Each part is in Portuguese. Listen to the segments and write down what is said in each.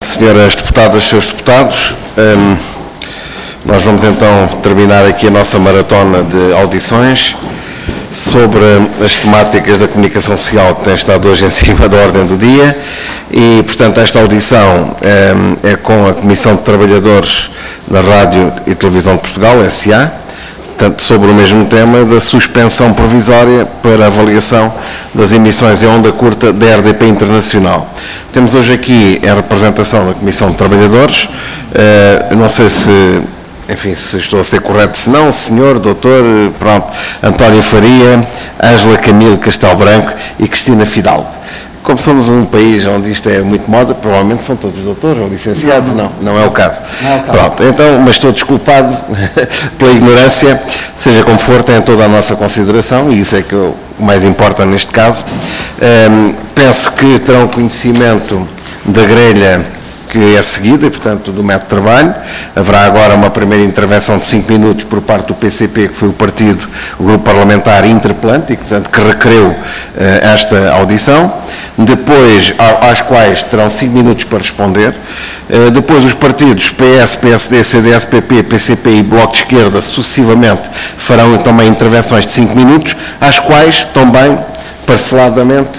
Senhoras deputadas, senhores deputados, nós vamos então terminar aqui a nossa maratona de audições sobre as temáticas da comunicação social que tem estado hoje em cima da ordem do dia e, portanto, esta audição é com a Comissão de Trabalhadores da Rádio e Televisão de Portugal, SA, portanto, sobre o mesmo tema da suspensão provisória para avaliação das emissões em onda curta da RDP Internacional. Temos hoje aqui a representação da Comissão de Trabalhadores, não sei se, enfim, se estou a ser correto, se não, senhor, doutor, pronto, António Faria, Ângela Camilo Castelo Branco e Cristina Fidalgo. Como somos um país onde isto é muito moda, provavelmente são todos doutores ou licenciados, não é o caso. Não é o caso. Pronto, então, mas estou desculpado pela ignorância, seja como for, tem toda a nossa consideração, e isso é que o mais importa neste caso. Penso que terão conhecimento da grelha que é seguida, e, portanto, do método de trabalho. Haverá agora uma primeira intervenção de 5 minutos por parte do PCP, que foi o Grupo Parlamentar Interplante, e, portanto, que requereu esta audição. Depois, às quais terão 5 minutos para responder. Depois, os partidos PS, PSD, CDS, PP, PCP e Bloco de Esquerda, sucessivamente, farão também intervenções de 5 minutos, às quais, também, parcelarmente,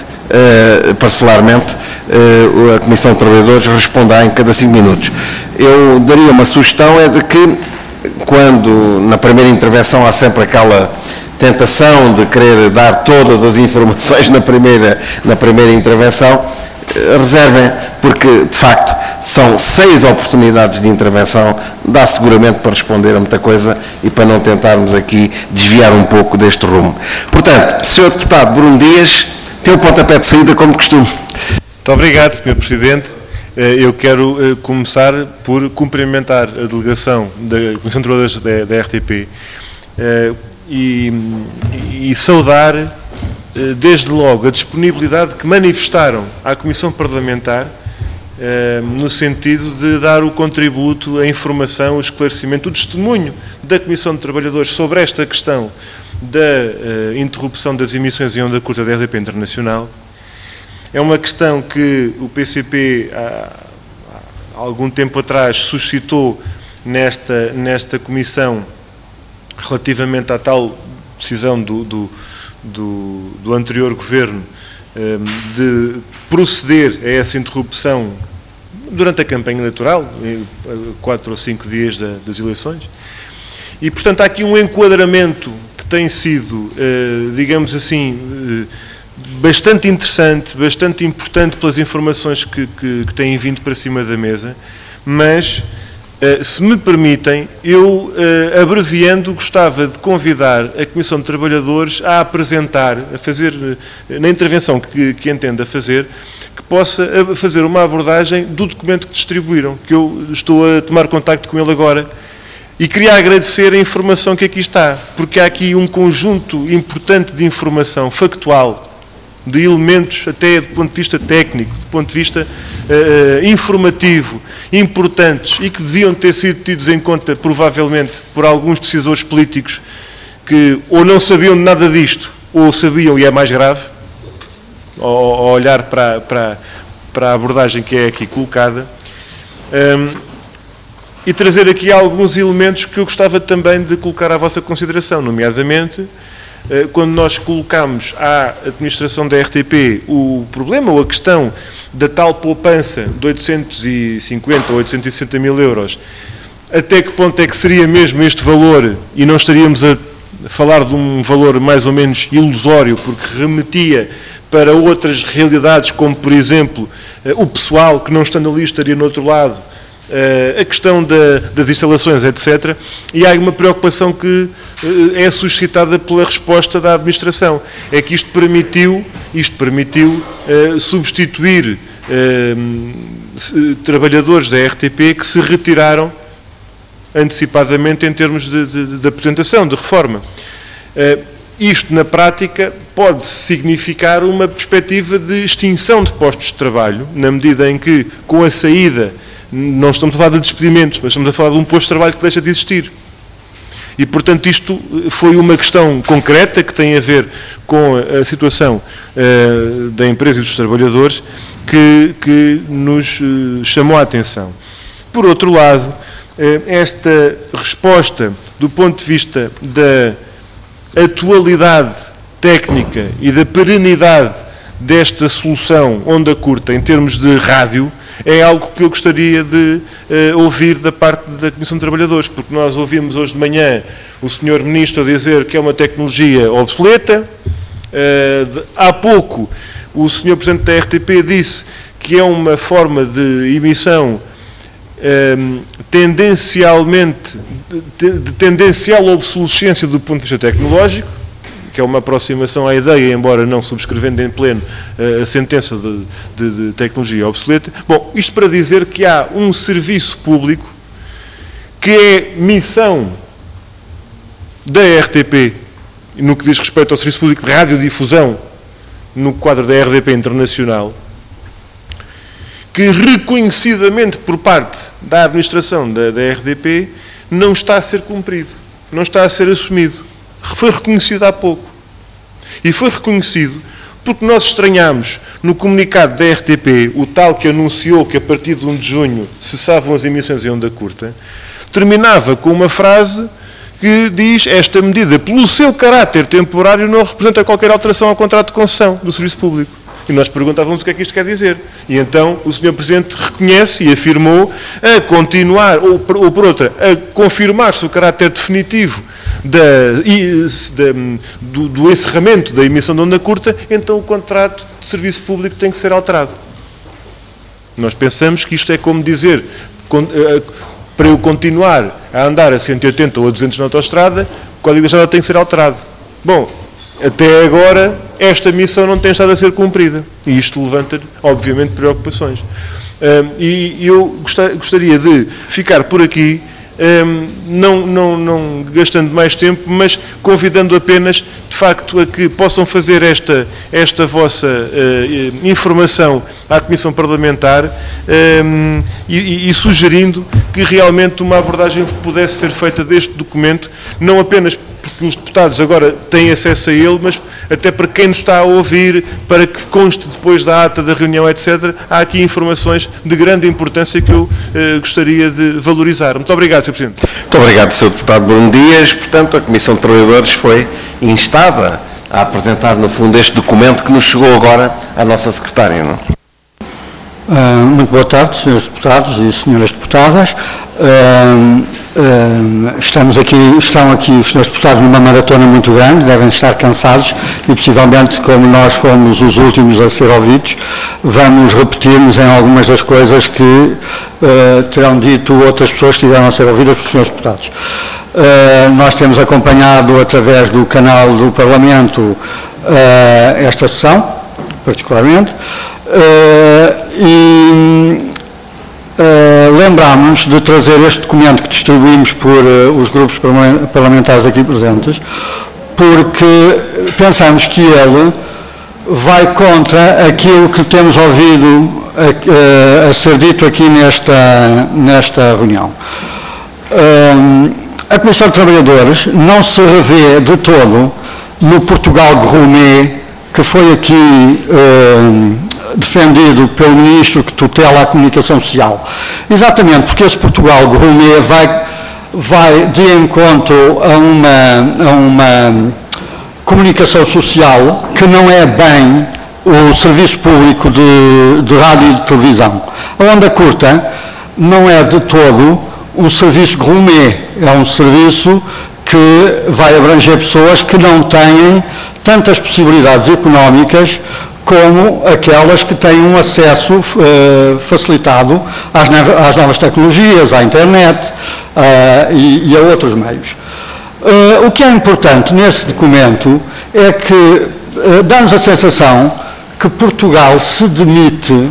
a Comissão de Trabalhadores responderá em cada 5 minutos. Eu daria uma sugestão, é de que, quando na primeira intervenção há sempre aquela tentação de querer dar todas as informações na primeira intervenção, reservem, porque, de facto, são 6 oportunidades de intervenção, dá seguramente para responder a muita coisa e para não tentarmos aqui desviar um pouco deste rumo. Portanto, Sr. Deputado Bruno Dias, tem o pontapé de saída, como costume. Muito obrigado, Sr. Presidente. Eu quero começar por cumprimentar a delegação da Comissão de Trabalhadores da RTP e saudar, desde logo, a disponibilidade que manifestaram à Comissão Parlamentar no sentido de dar o contributo, a informação, o esclarecimento, o testemunho da Comissão de Trabalhadores sobre esta questão da interrupção das emissões em onda curta da RDP Internacional. É uma questão que o PCP, há algum tempo atrás, suscitou nesta comissão relativamente à tal decisão do anterior governo de proceder a essa interrupção durante a campanha eleitoral, 4 ou 5 dias das eleições. E, portanto, há aqui um enquadramento que tem sido, digamos assim, bastante interessante, bastante importante pelas informações que têm vindo para cima da mesa, mas, se me permitem, eu, abreviando, gostava de convidar a Comissão de Trabalhadores a apresentar, a fazer, na intervenção que entenda fazer, que possa fazer uma abordagem do documento que distribuíram, que eu estou a tomar contacto com ele agora. E queria agradecer a informação que aqui está, porque há aqui um conjunto importante de informação factual, de elementos até do ponto de vista técnico, do ponto de vista informativo, importantes e que deviam ter sido tidos em conta, provavelmente, por alguns decisores políticos que ou não sabiam nada disto, ou sabiam e é mais grave, ao olhar para a abordagem que é aqui colocada. E trazer aqui alguns elementos que eu gostava também de colocar à vossa consideração, nomeadamente, quando nós colocamos à administração da RTP o problema ou a questão da tal poupança de 850 ou 860 mil euros, até que ponto é que seria mesmo este valor e não estaríamos a falar de um valor mais ou menos ilusório, porque remetia para outras realidades, como, por exemplo, o pessoal que não estando ali estaria no outro lado, a questão das instalações, etc. E há uma preocupação que é suscitada pela resposta da administração. É que isto permitiu substituir trabalhadores da RTP que se retiraram antecipadamente em termos de apresentação, de reforma. Isto, na prática, pode significar uma perspectiva de extinção de postos de trabalho, na medida em que, com a saída, não estamos a falar de despedimentos, mas estamos a falar de um posto de trabalho que deixa de existir. E, portanto, isto foi uma questão concreta que tem a ver com a situação da empresa e dos trabalhadores que nos chamou a atenção. Por outro lado, esta resposta, do ponto de vista da atualidade técnica e da perenidade desta solução onda curta em termos de rádio, é algo que eu gostaria de ouvir da parte da Comissão de Trabalhadores, porque nós ouvimos hoje de manhã o Sr. Ministro dizer que é uma tecnologia obsoleta. Há pouco o Sr. Presidente da RTP disse que é uma forma de emissão de tendencial obsolescência do ponto de vista tecnológico, que é uma aproximação à ideia, embora não subscrevendo em pleno a sentença de tecnologia obsoleta. Bom, isto para dizer que há um serviço público que é missão da RTP, no que diz respeito ao serviço público de radiodifusão, no quadro da RDP Internacional, que reconhecidamente por parte da administração da RDP não está a ser cumprido, não está a ser assumido. Foi reconhecido há pouco. E foi reconhecido porque nós estranhámos no comunicado da RTP, o tal que anunciou que a partir de 1 de junho cessavam as emissões em onda curta, terminava com uma frase que diz: esta medida, pelo seu caráter temporário, não representa qualquer alteração ao contrato de concessão do serviço público. E nós perguntávamos o que é que isto quer dizer. E então o Sr. Presidente reconhece e afirmou a continuar, ou por outra, a confirmar-se o caráter definitivo do encerramento da emissão de onda curta, então o contrato de serviço público tem que ser alterado. Nós pensamos que isto é como dizer, para eu continuar a andar a 180 ou a 200 na autoestrada, o Código da Estrada tem que ser alterado. Bom, até agora esta missão não tem estado a ser cumprida. E isto levanta, obviamente, preocupações. E eu gostaria de ficar por aqui, não gastando mais tempo, mas convidando apenas, de facto, a que possam fazer esta vossa informação à Comissão Parlamentar e sugerindo que realmente uma abordagem pudesse ser feita deste documento, não apenas porque os deputados agora têm acesso a ele, mas até para quem nos está a ouvir, para que conste depois da ata da reunião, etc. Há aqui informações de grande importância que eu gostaria de valorizar. Muito obrigado, Sr. Presidente. Muito obrigado, Sr. Deputado Bruno Dias. Portanto, a Comissão de Trabalhadores foi instada a apresentar, no fundo, este documento que nos chegou agora à nossa secretária, não? Muito boa tarde, senhores deputados e senhoras deputadas. Estão aqui os senhores deputados numa maratona muito grande, devem estar cansados e possivelmente, como nós fomos os últimos a ser ouvidos, vamos repetir-nos em algumas das coisas que terão dito outras pessoas que tiveram a ser ouvidas pelos senhores deputados. Nós temos acompanhado através do canal do Parlamento esta sessão, particularmente, lembramos de trazer este documento que distribuímos por os grupos parlamentares aqui presentes, porque pensamos que ele vai contra aquilo que temos ouvido a ser dito aqui nesta reunião. A Comissão de Trabalhadores não se revê de todo no Portugal gourmet que foi aqui defendido pelo Ministro que tutela a comunicação social. Exatamente porque esse Portugal gourmet vai de encontro a uma comunicação social que não é bem o serviço público de rádio e de televisão. A onda curta não é de todo um serviço gourmet, é um serviço que vai abranger pessoas que não têm tantas possibilidades económicas como aquelas que têm um acesso facilitado às novas tecnologias, à internet e a outros meios. O que é importante nesse documento é que dá-nos a sensação que Portugal se demite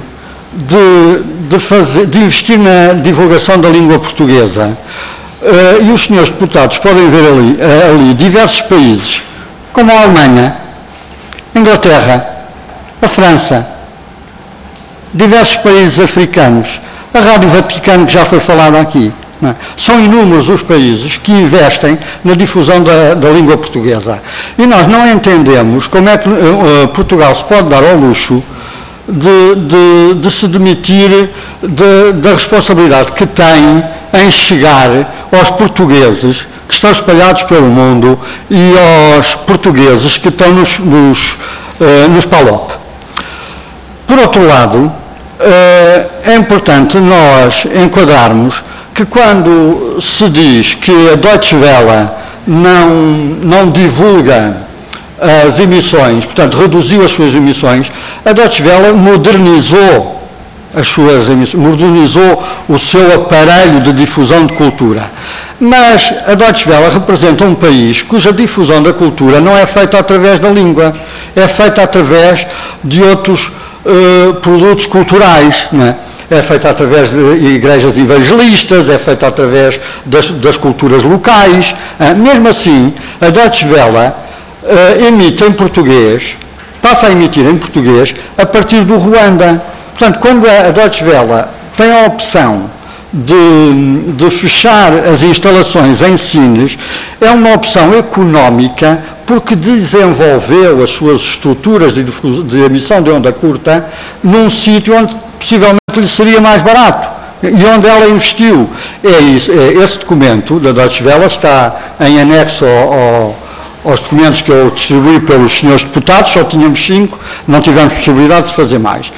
de investir na divulgação da língua portuguesa. E os senhores deputados podem ver ali diversos países, como a Alemanha, Inglaterra, a França, diversos países africanos, a Rádio Vaticano, que já foi falado aqui, não é? São inúmeros os países que investem na difusão da língua portuguesa. E nós não entendemos como é que Portugal se pode dar ao luxo de se demitir da responsabilidade que tem em chegar aos portugueses que estão espalhados pelo mundo e aos portugueses que estão nos PALOP. Por outro lado, é importante nós enquadrarmos que quando se diz que a Deutsche Welle não divulga as emissões, portanto reduziu as suas emissões, a Deutsche Welle modernizou as suas emissões, modernizou o seu aparelho de difusão de cultura. Mas a Deutsche Welle representa um país cuja difusão da cultura não é feita através da língua, é feita através de outros produtos culturais, não é? É feita através de igrejas evangelistas, é feita através das culturas locais. Mesmo assim, a Deutsche Welle emite em português, passa a emitir em português a partir do Ruanda. Portanto, quando a Deutsche Welle tem a opção de fechar as instalações em Sines, é uma opção económica porque desenvolveu as suas estruturas de emissão de onda curta num sítio onde possivelmente lhe seria mais barato e onde ela investiu. Esse documento da Deutsche Welle está em anexo aos documentos que eu distribuí pelos senhores deputados, só tínhamos 5, não tivemos possibilidade de fazer mais.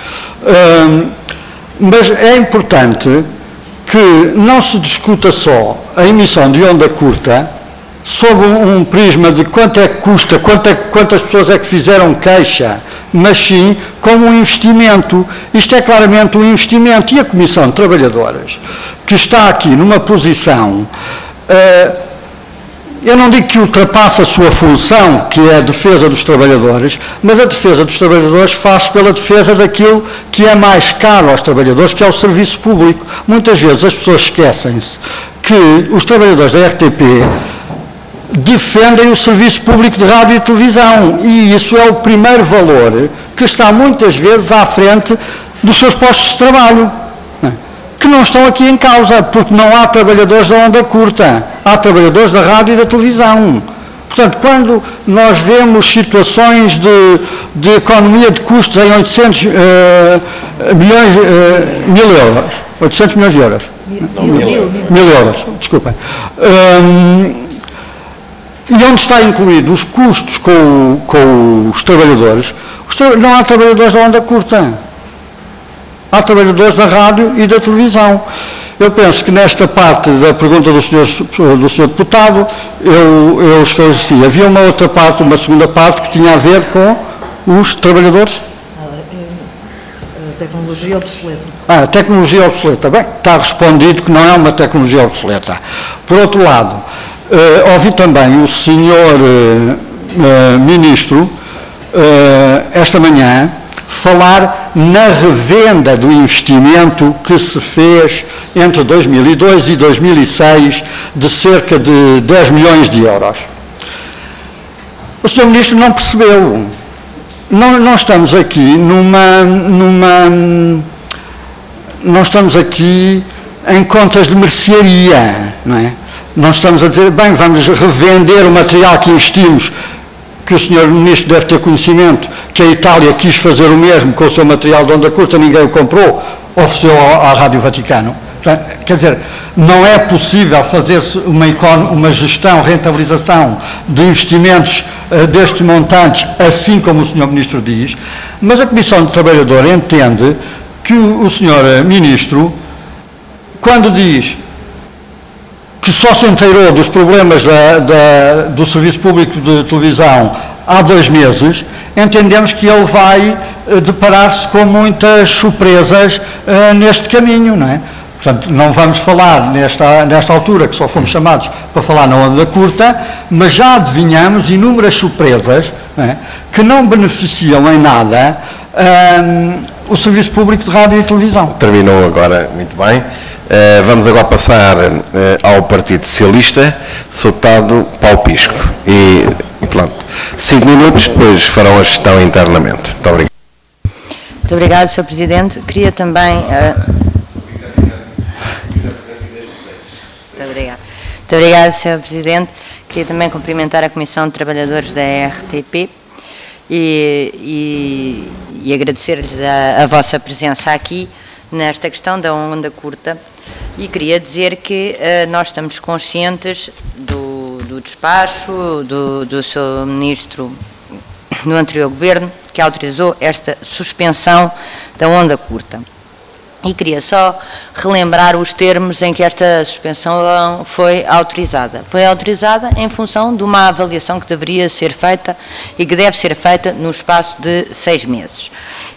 Mas é importante que não se discuta só a emissão de onda curta sob um prisma de quanto é que custa, quantas pessoas é que fizeram queixa, mas sim como um investimento. Isto é claramente um investimento. E a Comissão de Trabalhadoras, que está aqui numa posição, eu não digo que ultrapassa a sua função, que é a defesa dos trabalhadores, mas a defesa dos trabalhadores faz pela defesa daquilo que é mais caro aos trabalhadores, que é o serviço público. Muitas vezes as pessoas esquecem-se que os trabalhadores da RTP defendem o serviço público de rádio e televisão, e isso é o primeiro valor que está muitas vezes à frente dos seus postos de trabalho, que não estão aqui em causa, porque não há trabalhadores da onda curta, há trabalhadores da rádio e da televisão. Portanto, quando nós vemos situações de economia de custos em 800 mil euros, 800 milhões de euros, mil euros, desculpem, e onde está incluído os custos com os trabalhadores, não há trabalhadores da onda curta, há trabalhadores da rádio e da televisão. Eu penso que nesta parte da pergunta do senhor deputado, eu esclareci. Havia uma outra parte, uma segunda parte, que tinha a ver com os trabalhadores? Tecnologia obsoleta. Tecnologia obsoleta. Bem, está respondido que não é uma tecnologia obsoleta. Por outro lado, ouvi também o senhor ministro, esta manhã, falar na revenda do investimento que se fez entre 2002 e 2006 de cerca de 10 milhões de euros. O Sr. Ministro não percebeu. Não estamos aqui não estamos aqui em contas de mercearia, não é? Não estamos a dizer, bem, vamos revender o material que investimos, que o Sr. Ministro deve ter conhecimento, que a Itália quis fazer o mesmo com o seu material de onda curta, ninguém o comprou, ofereceu à Rádio Vaticano. Portanto, quer dizer, não é possível fazer-se uma gestão, rentabilização de investimentos destes montantes, assim como o Sr. Ministro diz, mas a Comissão de Trabalhador entende que o Sr. Ministro, quando diz que só se inteirou dos problemas do Serviço Público de Televisão há 2 meses, entendemos que ele vai deparar-se com muitas surpresas neste caminho, não é? Portanto, não vamos falar nesta altura, que só fomos chamados para falar na onda curta, mas já adivinhamos inúmeras surpresas, não é? Que não beneficiam em nada o Serviço Público de Rádio e Televisão. Terminou agora, muito bem. Vamos agora passar ao Partido Socialista, Sr. Deputado Paulo Pisco. E pronto, 5 minutos, depois farão a gestão internamente. Muito obrigado. Muito obrigado, Sr. Presidente. Queria também... obrigada. Muito obrigada, Sr. Presidente. Queria também cumprimentar a Comissão de Trabalhadores da RTP e agradecer-lhes a vossa presença aqui nesta questão da onda curta. E queria dizer que nós estamos conscientes do despacho do Sr. Ministro no anterior Governo, que autorizou esta suspensão da onda curta. E queria só relembrar os termos em que esta suspensão foi autorizada. Foi autorizada em função de uma avaliação que deveria ser feita e que deve ser feita no espaço de 6 meses.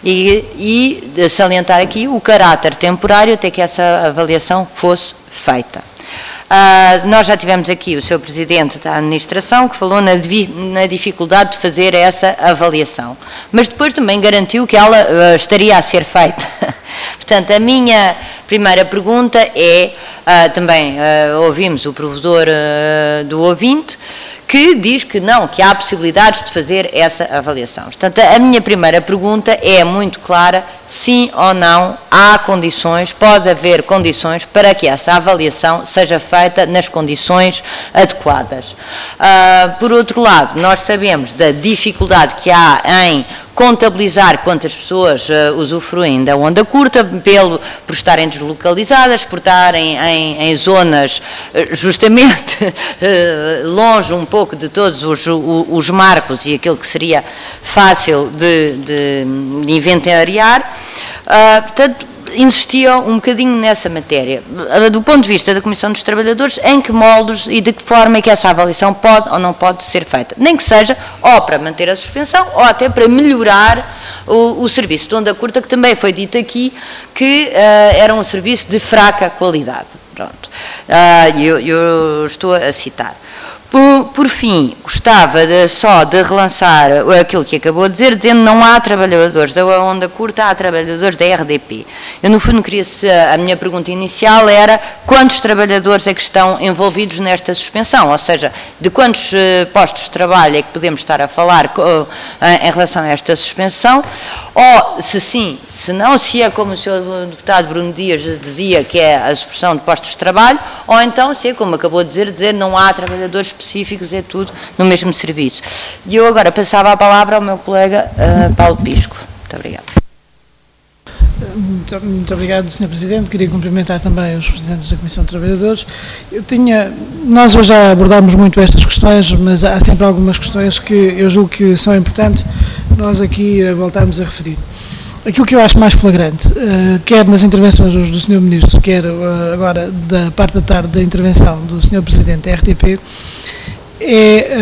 E de salientar aqui o caráter temporário até que essa avaliação fosse feita. Nós já tivemos aqui o Sr. Presidente da Administração que falou na dificuldade de fazer essa avaliação, mas depois também garantiu que ela estaria a ser feita. Portanto, a minha primeira pergunta é, também ouvimos o provedor do ouvinte, que diz que não, que há possibilidades de fazer essa avaliação. Portanto, a minha primeira pergunta é muito clara: sim ou não há condições, pode haver condições para que essa avaliação seja feita nas condições adequadas. Por outro lado, nós sabemos da dificuldade que há em contabilizar quantas pessoas usufruem da onda curta, por estarem deslocalizadas, por estarem em zonas justamente longe um pouco de todos os marcos e aquilo que seria fácil de inventariar. Portanto, insistia um bocadinho nessa matéria. Do ponto de vista da Comissão dos Trabalhadores, em que moldes e de que forma é que essa avaliação pode ou não pode ser feita? Nem que seja ou para manter a suspensão ou até para melhorar o serviço de onda curta, que também foi dito aqui que era um serviço de fraca qualidade. Pronto. Eu estou a citar. Por fim, gostava só de relançar aquilo que acabou de dizer, dizendo que não há trabalhadores da onda curta, há trabalhadores da RDP. Eu, no fundo, a minha pergunta inicial era quantos trabalhadores é que estão envolvidos nesta suspensão, ou seja, de quantos postos de trabalho é que podemos estar a falar em relação a esta suspensão, ou, se sim, se não, se é como o Sr. Deputado Bruno Dias dizia, que é a supressão de postos de trabalho, ou então, se é como acabou de dizer não há trabalhadores específicos, é tudo no mesmo serviço. E eu agora passava a palavra ao meu colega Paulo Pisco. Muito obrigada. Muito obrigado, Sr. Presidente. Queria cumprimentar também os Presidentes da Comissão de Trabalhadores. Nós hoje já abordámos muito estas questões, mas há sempre algumas questões que eu julgo que são importantes nós aqui voltarmos a referir. Aquilo que eu acho mais flagrante, quer nas intervenções hoje do Sr. Ministro, quer agora da parte da tarde da intervenção do Sr. Presidente da RTP, é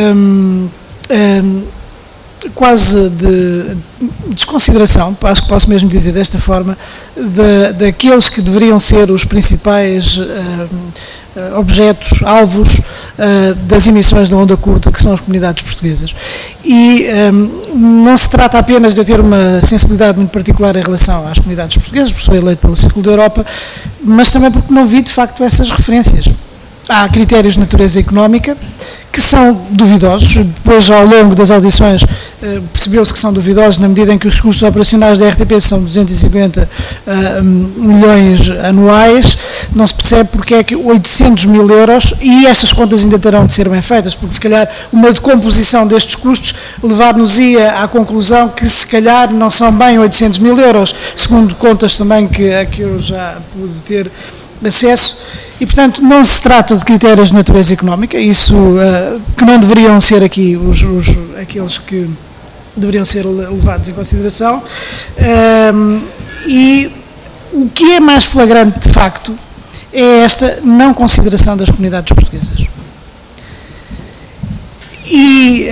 quase de desconsideração, acho que posso mesmo dizer desta forma, daqueles que deveriam ser os principais objetos, alvos das emissões da onda curta, que são as comunidades portuguesas. E não se trata apenas de eu ter uma sensibilidade muito particular em relação às comunidades portuguesas, porque sou eleito pelo Círculo da Europa, mas também porque não vi, de facto, essas referências. Há critérios de natureza económica que são duvidosos. Depois, ao longo das audições, percebeu-se que são duvidosos na medida em que os custos operacionais da RTP são 250 milhões anuais. Não se percebe porque é que 800 mil euros, e estas contas ainda terão de ser bem feitas, porque se calhar uma decomposição destes custos levar-nos-ia à conclusão que se calhar não são bem 800 mil euros, segundo contas também a que eu já pude ter acesso. E, portanto, não se trata de critérios de natureza económica, isso que não deveriam ser aqui aqueles que deveriam ser levados em consideração. E o que é mais flagrante, de facto, é esta não consideração das comunidades portuguesas. E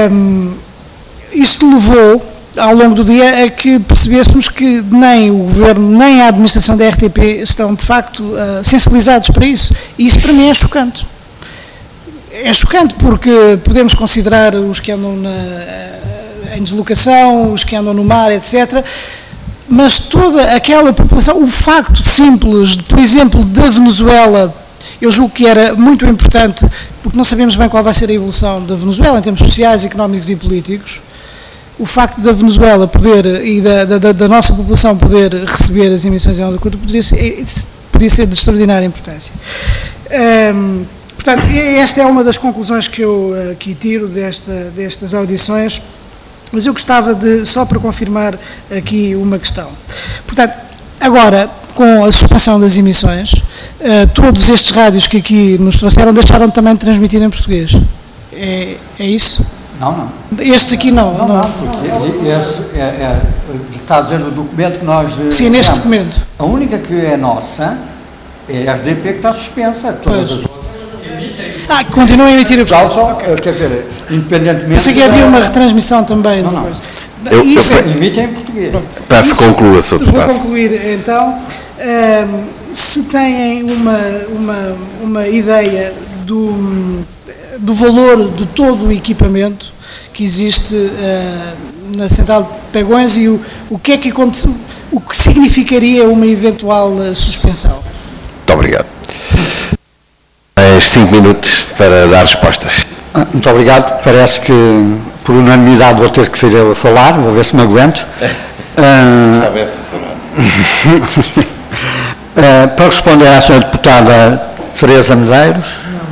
isto levou, ao longo do dia, a que percebêssemos que nem o Governo, nem a administração da RTP estão, de facto, sensibilizados para isso. E isso, para mim, é chocante. É chocante porque podemos considerar os que andam em deslocação, os que andam no mar, etc., mas toda aquela população, o facto simples, por exemplo, da Venezuela, eu julgo que era muito importante, porque não sabemos bem qual vai ser a evolução da Venezuela em termos sociais, económicos e políticos. O facto da Venezuela poder e da nossa população poder receber as emissões em onda curta podia ser de extraordinária importância. Portanto, esta é uma das conclusões que eu aqui tiro destas audições, mas eu gostava de, só para confirmar aqui uma questão. Portanto, agora, com a suspensão das emissões, todos estes rádios que aqui nos trouxeram deixaram também de transmitir em português. É isso? Não. Estes aqui não. Não, porque esse está a dizer no documento que nós... Sim, neste documento. A única que é nossa é a RDP que está suspensa. Todas as outras... Continuam a emitir em português. Quer dizer, independentemente... Pensei que havia uma retransmissão também. Não. Emitem em português. Peço que conclua, Sr. Deputado. Vou concluir, então. Se têm uma ideia do valor de todo o equipamento que existe na Central de Pegões e o que é que aconteceu, o que significaria uma eventual suspensão? Muito obrigado. Mais 5 minutos para dar respostas. Muito obrigado. Parece que, por unanimidade, vou ter que ser eu a falar. Vou ver se me aguento. Já bem assessorado. Para responder à Sra. Deputada Teresa Medeiros...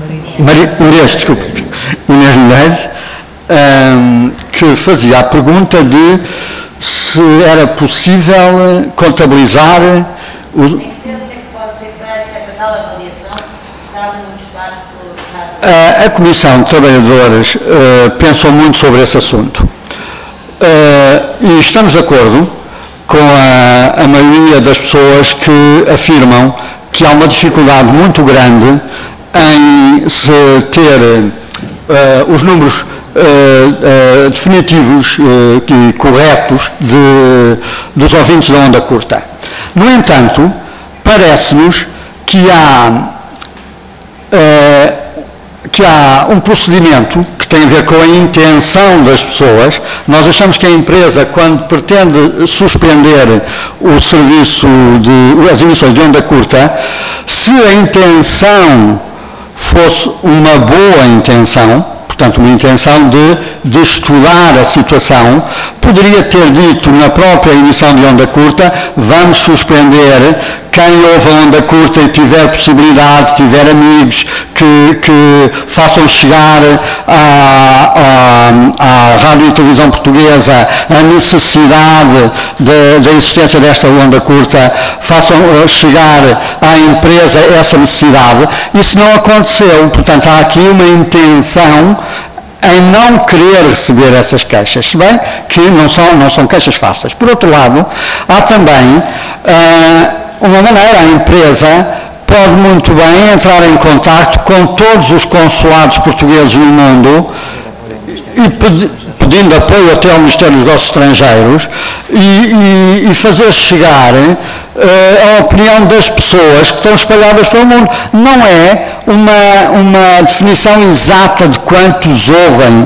Inês Medeiros, que fazia a pergunta de se era possível contabilizar o... Em que termos é que pode ser feita esta tal avaliação que estava no despacho? A Comissão de Trabalhadores pensou muito sobre esse assunto e estamos de acordo com a maioria das pessoas que afirmam que há uma dificuldade muito grande em se ter os números definitivos e corretos dos ouvintes da onda curta. No entanto, parece-nos que há um procedimento que tem a ver com a intenção das pessoas. Nós achamos que a empresa, quando pretende suspender o serviço as emissões de onda curta, se a intenção fosse uma boa intenção, portanto uma intenção de estudar a situação, poderia ter dito na própria emissão de onda curta: vamos suspender quem ouve a onda curta e tiver possibilidade, tiver amigos que façam chegar à Rádio e Televisão Portuguesa a necessidade da existência desta onda curta, façam chegar à empresa essa necessidade. Isso não aconteceu, portanto há aqui uma intenção em não querer receber essas queixas, se bem que não são queixas fáceis. Por outro lado, há também uma maneira, a empresa pode muito bem entrar em contacto com todos os consulados portugueses no mundo e pedindo apoio até ao Ministério dos Negócios Estrangeiros e fazer chegar a opinião das pessoas que estão espalhadas pelo mundo. Não é uma definição exata de quantos ouvem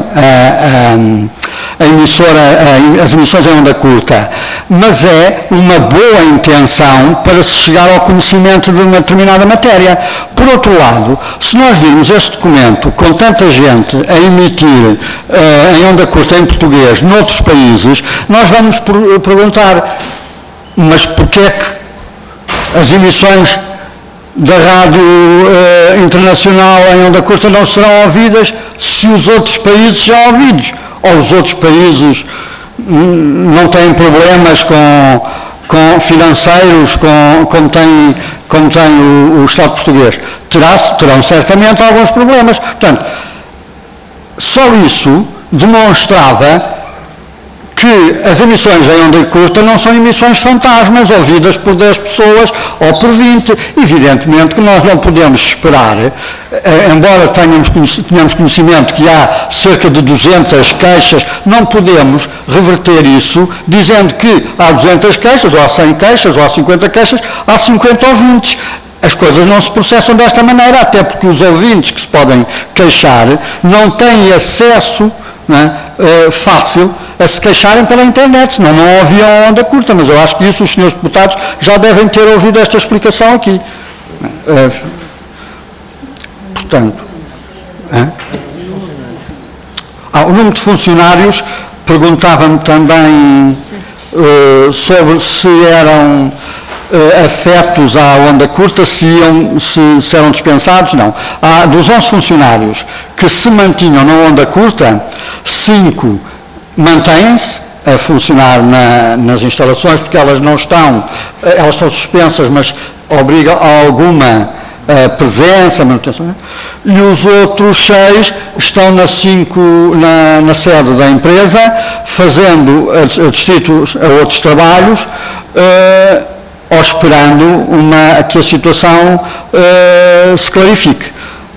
as emissões em onda curta, mas é uma boa intenção para se chegar ao conhecimento de uma determinada matéria. Por outro lado, se nós virmos este documento com tanta gente a emitir em onda curta em português noutros países, nós vamos perguntar: mas porquê é que as emissões da rádio internacional em onda curta não serão ouvidas se os outros países são ouvidos? Ou os outros países não têm problemas com financeiros como tem o Estado português? Terão certamente alguns problemas. Portanto, só isso demonstrava que as emissões em onda curta não são emissões fantasmas, ouvidas por 10 pessoas ou por 20. Evidentemente que nós não podemos esperar, embora tenhamos conhecimento que há cerca de 200 queixas, não podemos reverter isso dizendo que há 200 queixas, ou há 100 queixas, ou há 50 queixas, há 50 ouvintes. As coisas não se processam desta maneira, até porque os ouvintes que se podem queixar não têm acesso fácil a se queixarem pela internet, senão não ouviam a onda curta, mas eu acho que isso os senhores deputados já devem ter ouvido esta explicação aqui. Portanto, o número de funcionários, perguntava-me também sobre se eram afetos à onda curta se eram dispensados, não. Dos 11 funcionários que se mantinham na onda curta, 5 mantêm-se a funcionar nas instalações, porque elas estão suspensas, mas obrigam a alguma presença, manutenção, e os outros 6 estão na sede da empresa, fazendo a outros trabalhos, ou esperando que a situação se clarifique.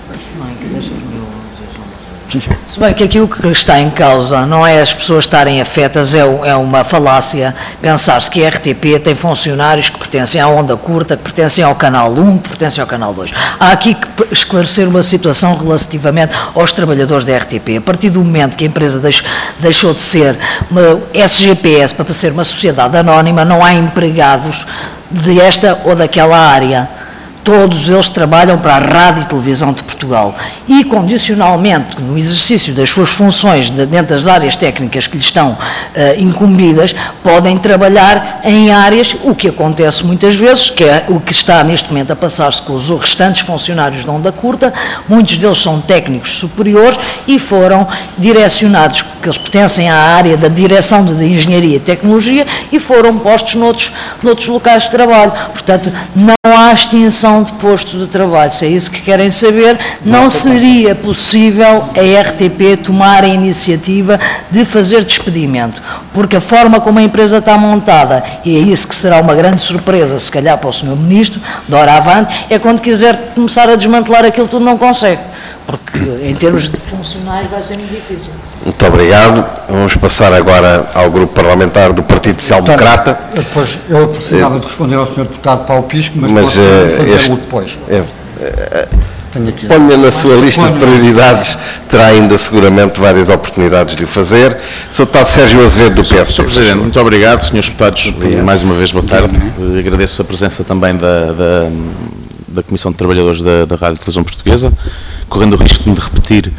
Se bem que aqui o que está em causa não é as pessoas estarem afetas, é uma falácia pensar-se que a RTP tem funcionários que pertencem à onda curta, que pertencem ao canal 1, que pertencem ao canal 2. Há aqui que esclarecer uma situação relativamente aos trabalhadores da RTP. A partir do momento que a empresa deixou de ser uma SGPS para ser uma sociedade anónima, não há empregados desta ou daquela área. Todos eles trabalham para a Rádio e Televisão de Portugal e, condicionalmente, no exercício das suas funções dentro das áreas técnicas que lhes estão incumbidas, podem trabalhar em áreas, o que acontece muitas vezes, que é o que está neste momento a passar-se com os restantes funcionários da onda curta. Muitos deles são técnicos superiores e foram direcionados, que eles pertencem à área da direção de engenharia e tecnologia, e foram postos noutros locais de trabalho. Portanto, não há extinção de posto de trabalho. Se é isso que querem saber, não seria possível a RTP tomar a iniciativa de fazer despedimento, porque a forma como a empresa está montada, e é isso que será uma grande surpresa, se calhar para o Sr. Ministro, de hora avante, é quando quiser começar a desmantelar aquilo tudo, não consegue, porque em termos de funcionários vai ser muito difícil. Muito obrigado. Vamos passar agora ao grupo parlamentar do Partido Social Democrata. Depois, eu precisava de responder ao Sr. Deputado Paulo Pisco, mas posso fazê-lo depois. Ponha na sua lista de prioridades, terá ainda seguramente várias oportunidades de o fazer. Sr. Deputado Sérgio Azevedo, do PSD. Sr. Presidente, muito obrigado. Senhores deputados, mais uma vez, boa tarde. Agradeço a presença também da Comissão de Trabalhadores da Rádio e Televisão Portuguesa, correndo o risco de me repetir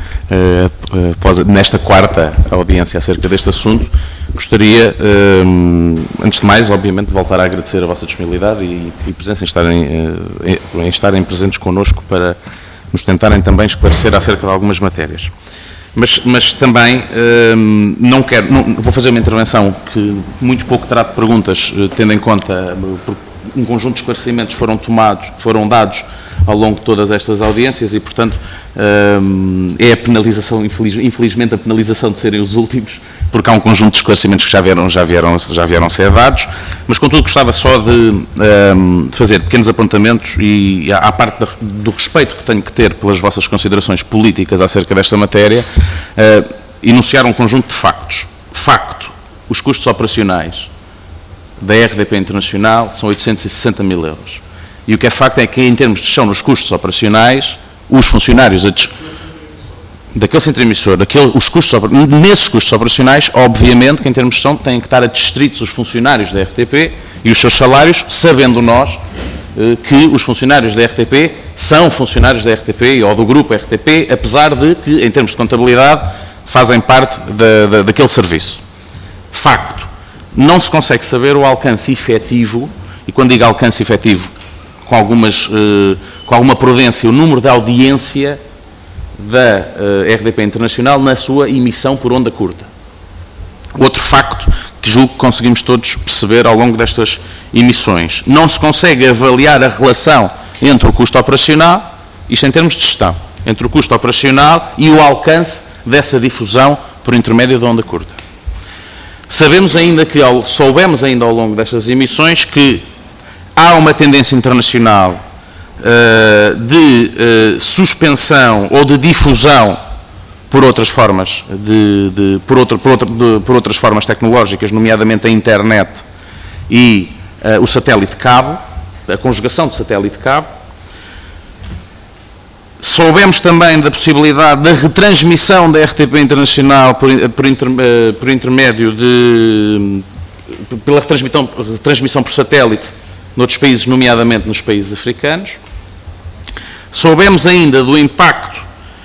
nesta quarta audiência acerca deste assunto. Gostaria, antes de mais, obviamente, de voltar a agradecer a vossa disponibilidade e presença em estarem presentes connosco para nos tentarem também esclarecer acerca de algumas matérias. Mas também não vou fazer uma intervenção que muito pouco terá de perguntas, tendo em conta um conjunto de esclarecimentos foram dados ao longo de todas estas audiências e, portanto, é a penalização, infelizmente, a penalização de serem os últimos, porque há um conjunto de esclarecimentos que já vieram ser dados, mas, contudo, gostava só de fazer pequenos apontamentos e, à parte do respeito que tenho que ter pelas vossas considerações políticas acerca desta matéria, enunciar um conjunto de factos. Facto, os custos operacionais da RDP Internacional são 860 mil euros. E o que é facto é que, em termos de gestão nos custos operacionais, os funcionários daquele centro emissor, nesses custos operacionais, obviamente que, em termos de gestão, têm que estar adstritos os funcionários da RTP e os seus salários, sabendo nós que os funcionários da RTP são funcionários da RTP ou do grupo RTP, apesar de que, em termos de contabilidade, fazem parte daquele serviço. Facto. Não se consegue saber o alcance efetivo, e quando digo alcance efetivo, com alguma prudência, o número de audiência da RDP Internacional na sua emissão por onda curta. Outro facto que julgo que conseguimos todos perceber ao longo destas emissões. Não se consegue avaliar a relação entre o custo operacional, isto em termos de gestão, entre o custo operacional e o alcance dessa difusão por intermédio da onda curta. Soubemos ainda ao longo destas emissões que há uma tendência internacional de suspensão ou de difusão por outras formas, por outras formas tecnológicas, nomeadamente a internet e o satélite de cabo, a conjugação de satélite de cabo. Soubemos também da possibilidade da retransmissão da RTP Internacional por intermédio pela retransmissão por satélite noutros países, nomeadamente nos países africanos. Soubemos ainda do impacto,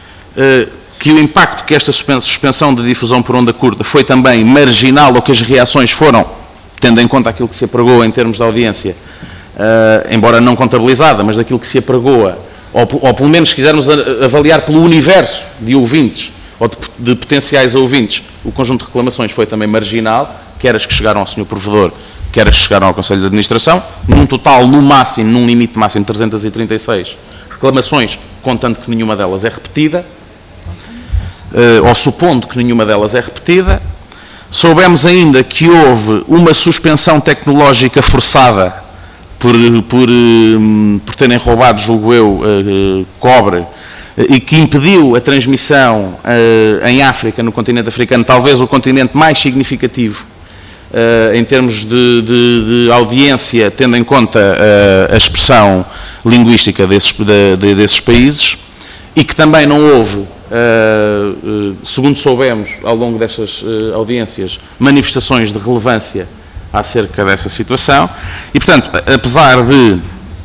que esta suspensão de difusão por onda curta foi também marginal, ou que as reações foram, tendo em conta aquilo que se apregou em termos de audiência, embora não contabilizada, mas daquilo que se apregoa, ou pelo menos se quisermos avaliar pelo universo de ouvintes, ou de potenciais ouvintes, o conjunto de reclamações foi também marginal, quer as que chegaram ao Sr. Provedor, quer as que chegaram ao Conselho de Administração, num total, no máximo, num limite máximo de 336 reclamações, contando que nenhuma delas é repetida, ou supondo que nenhuma delas é repetida. Soubemos ainda que houve uma suspensão tecnológica forçada por terem roubado, julgo eu, cobre, e que impediu a transmissão em África, no continente africano, talvez o continente mais significativo em termos de audiência, tendo em conta a expressão linguística desses países, e que também não houve, segundo soubemos ao longo destas audiências, manifestações de relevância acerca dessa situação. E, portanto, apesar de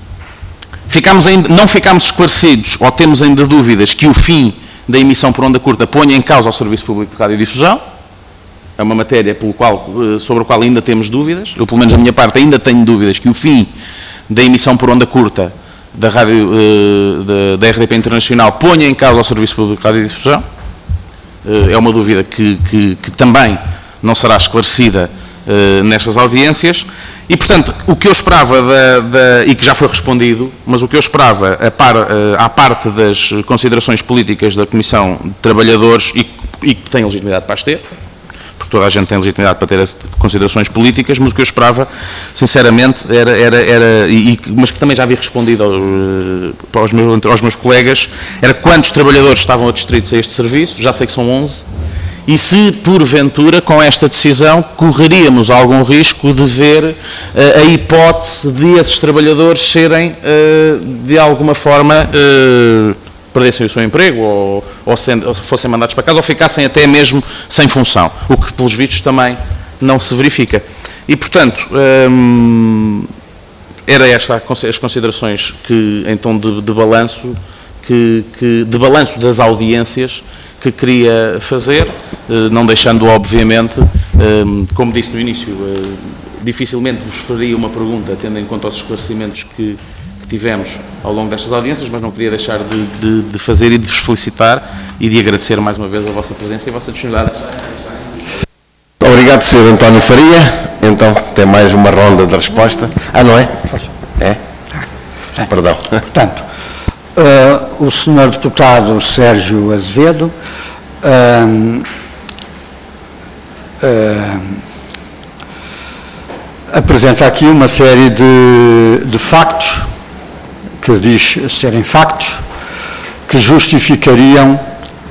não ficámos esclarecidos, ou temos ainda dúvidas, que o fim da emissão por onda curta ponha em causa o Serviço Público de Radiodifusão, é uma matéria sobre a qual ainda temos dúvidas. Eu, pelo menos da minha parte, ainda tenho dúvidas que o fim da emissão por onda curta da RDP Internacional ponha em causa o Serviço Público de Radiodifusão. É uma dúvida que também não será esclarecida nestas audiências. E, portanto, o que eu esperava, e que já foi respondido, mas o que eu esperava, à parte das considerações políticas da Comissão de Trabalhadores, e que tem legitimidade para as ter, porque toda a gente tem legitimidade para ter considerações políticas, mas o que eu esperava, sinceramente, mas que também já havia respondido aos meus colegas, era quantos trabalhadores estavam adstritos a este serviço. Já sei que são 11, e se, porventura, com esta decisão, correríamos algum risco de ver a hipótese de esses trabalhadores serem, de alguma forma, perdessem o seu emprego, ou fossem mandados para casa, ou ficassem até mesmo sem função, o que, pelos vistos, também não se verifica. E, portanto, era estas as considerações que, em tom de balanço, de balanço das audiências, que queria fazer, não deixando, obviamente, como disse no início, dificilmente vos faria uma pergunta, tendo em conta os esclarecimentos que tivemos ao longo destas audiências, mas não queria deixar de fazer e de vos felicitar e de agradecer mais uma vez a vossa presença e a vossa disponibilidade. Obrigado, Sr. António Faria. Então, tem mais uma ronda de resposta. Não é? É? Perdão. Portanto, o Sr. Deputado Sérgio Azevedo apresenta aqui uma série de factos, que diz serem factos, que justificariam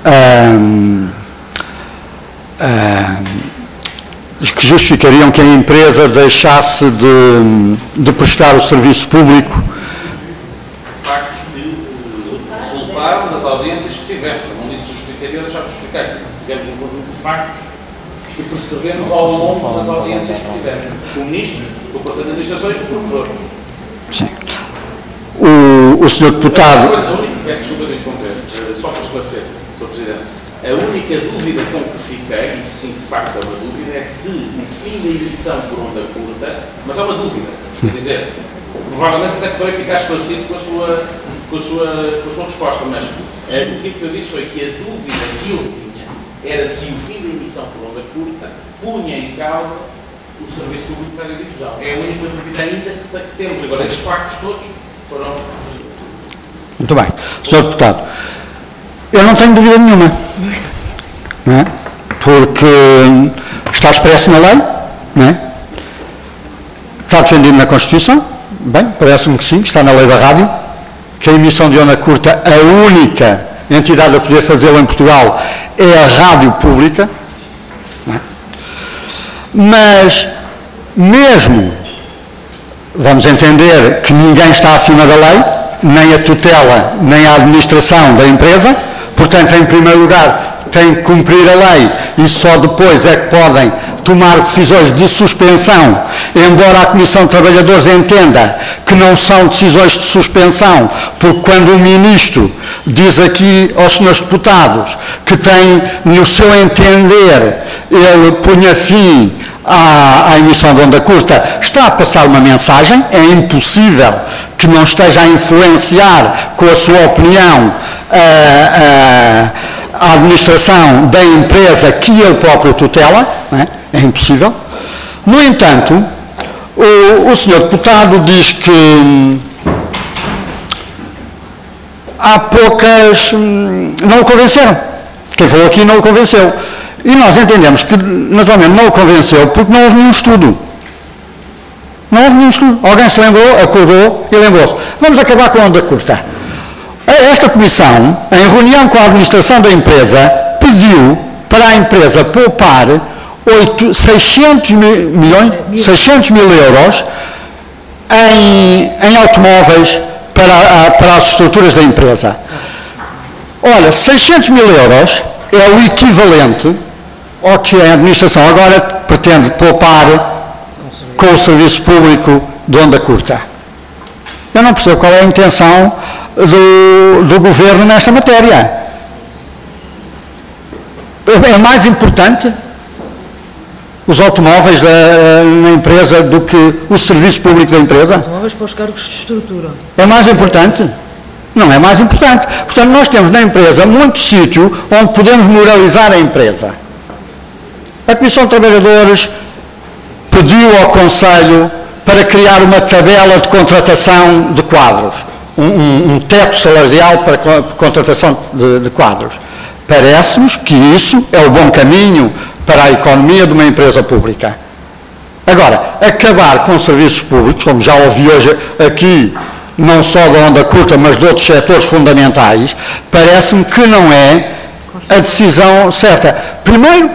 que a empresa deixasse de prestar o serviço público. Factos que resultaram das audiências que tivemos. Eu não disse justificaria, deixar de justificar. Tivemos um conjunto de factos que percebemos ao longo das audiências que tivemos. O Ministro, o Conselho de Administração e o Provedor. Sim. O Sr. Deputado... Peço desculpa de interromper, só para esclarecer, Sr. Presidente. A única dúvida com que fiquei, e sim, de facto é uma dúvida, é se o fim da emissão por onda curta, mas é uma dúvida, quer dizer, provavelmente até poderei ficar esclarecido com a sua resposta, mas o que eu disse foi que a dúvida que eu tinha era se o fim da emissão por onda curta punha em causa o Serviço Público de Radiodifusão. É a única dúvida ainda que temos. Agora, esses factos todos foram... Muito bem. Sr. Deputado, eu não tenho dúvida nenhuma, não é? Porque está expresso na lei, não é? Está defendido na Constituição, bem, parece-me que sim, está na lei da rádio, que a emissão de onda curta, a única entidade a poder fazê-lo em Portugal é a rádio pública, não é? Mas, mesmo, vamos entender que ninguém está acima da lei, nem a tutela, nem a administração da empresa, portanto, em primeiro lugar, têm que cumprir a lei e só depois é que podem tomar decisões de suspensão, embora a Comissão de Trabalhadores entenda que não são decisões de suspensão, porque quando o Ministro diz aqui aos senhores deputados que tem, no seu entender, ele punha fim à emissão de onda curta está a passar uma mensagem, é impossível que não esteja a influenciar com a sua opinião a administração da empresa que ele próprio tutela, é impossível. No entanto, o senhor deputado diz que há poucas, não o convenceram. Quem falou aqui não o convenceu. E nós entendemos que, naturalmente, não o convenceu porque não houve nenhum estudo. Não houve nenhum estudo. Alguém se lembrou, acordou e lembrou-se. Vamos acabar com a onda curta. Esta comissão, em reunião com a administração da empresa, pediu para a empresa poupar 600 mil euros em automóveis para as estruturas da empresa. Olha, 600 mil euros é o equivalente ao que a administração agora pretende poupar com o serviço público de onda curta. Eu não percebo qual é a intenção do governo nesta matéria. É mais importante os automóveis na empresa do que o serviço público da empresa? Automóveis para os cargos de estrutura. É mais importante? Não é mais importante. Portanto, nós temos na empresa muito sítio onde podemos moralizar a empresa. A Comissão de Trabalhadores pediu ao Conselho para criar uma tabela de contratação de quadros, um teto salarial para contratação de quadros. Parece-nos que isso é o bom caminho para a economia de uma empresa pública. Agora, acabar com serviços públicos, como já ouvi hoje aqui, não só da onda curta, mas de outros setores fundamentais, parece-me que não é a decisão certa. Primeiro,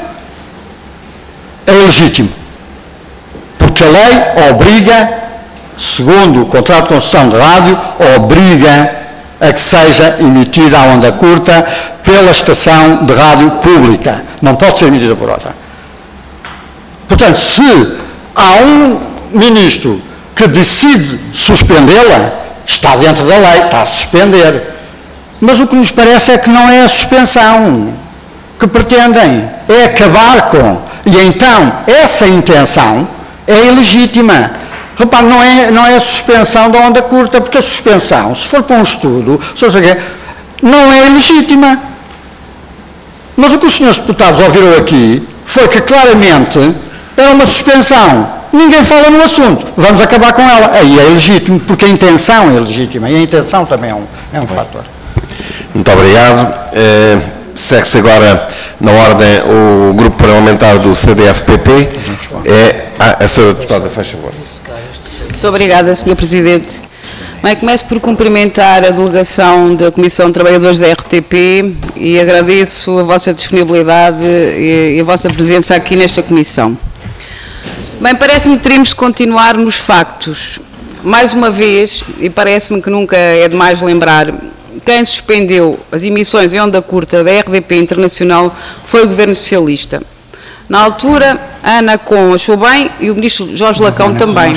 é ilegítimo, porque a lei obriga, segundo o contrato de concessão de rádio, obriga a que seja emitida a onda curta pela estação de rádio pública. Não pode ser emitida por outra. Portanto, se há um ministro que decide suspendê-la, está dentro da lei, está a suspender. Mas o que nos parece é que não é a suspensão que pretendem, é acabar com. E então, essa intenção é ilegítima. Repare, não é a suspensão da onda curta, porque a suspensão, se for para um estudo, não é legítima. Mas o que os senhores deputados ouviram aqui foi que claramente era uma suspensão. Ninguém fala no assunto. Vamos acabar com ela. Aí é legítimo, porque a intenção é legítima. E a intenção também é um fator. Muito obrigado. Segue-se agora na ordem o grupo parlamentar do CDS-PP. A senhora deputada, faz favor. Muito obrigada, Sr. Presidente. Bem, começo por cumprimentar a delegação da Comissão de Trabalhadores da RTP e agradeço a vossa disponibilidade e a vossa presença aqui nesta comissão. Bem, parece-me que teremos de continuar nos factos. Mais uma vez, e parece-me que nunca é demais lembrar, quem suspendeu as emissões em onda curta da RDP Internacional foi o Governo Socialista. Na altura, a ANACOM achou bem e o Ministro Jorge Lacão também.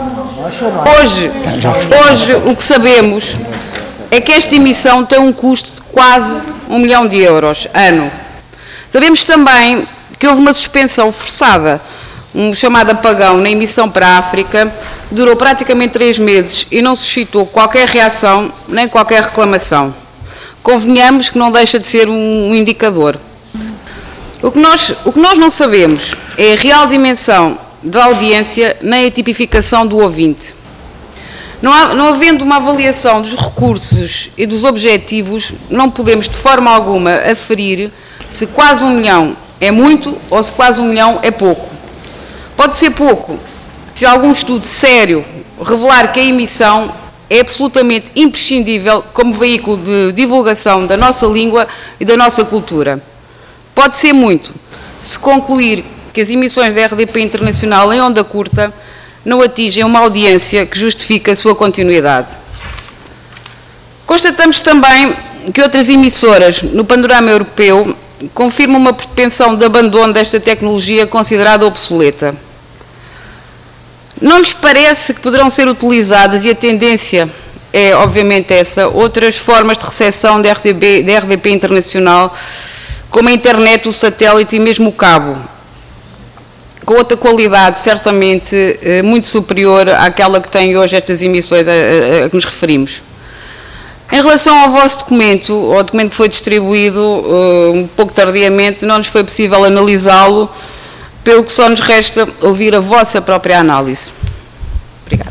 Hoje, o que sabemos é que esta emissão tem um custo de quase 1 milhão de euros ano. Sabemos também que houve uma suspensão forçada, um chamado apagão na emissão para a África, que durou praticamente 3 meses e não suscitou qualquer reação nem qualquer reclamação. Convenhamos que não deixa de ser um indicador. O que nós não sabemos é a real dimensão da audiência nem a tipificação do ouvinte. Não havendo uma avaliação dos recursos e dos objetivos, não podemos de forma alguma aferir se quase 1 milhão é muito ou se quase 1 milhão é pouco. Pode ser pouco se algum estudo sério revelar que a emissão é absolutamente imprescindível como veículo de divulgação da nossa língua e da nossa cultura. Pode ser muito se concluir que as emissões da RDP Internacional em onda curta não atingem uma audiência que justifique a sua continuidade. Constatamos também que outras emissoras no panorama europeu confirmam uma propensão de abandono desta tecnologia considerada obsoleta. Não lhes parece que poderão ser utilizadas, e a tendência é obviamente essa, outras formas de recepção da RDP Internacional, como a internet, o satélite e mesmo o cabo? com outra qualidade, certamente muito superior àquela que tem hoje estas emissões a que nos referimos. Em relação ao vosso documento, ao documento que foi distribuído um pouco tardiamente, não nos foi possível analisá-lo, pelo que só nos resta ouvir a vossa própria análise. Obrigada.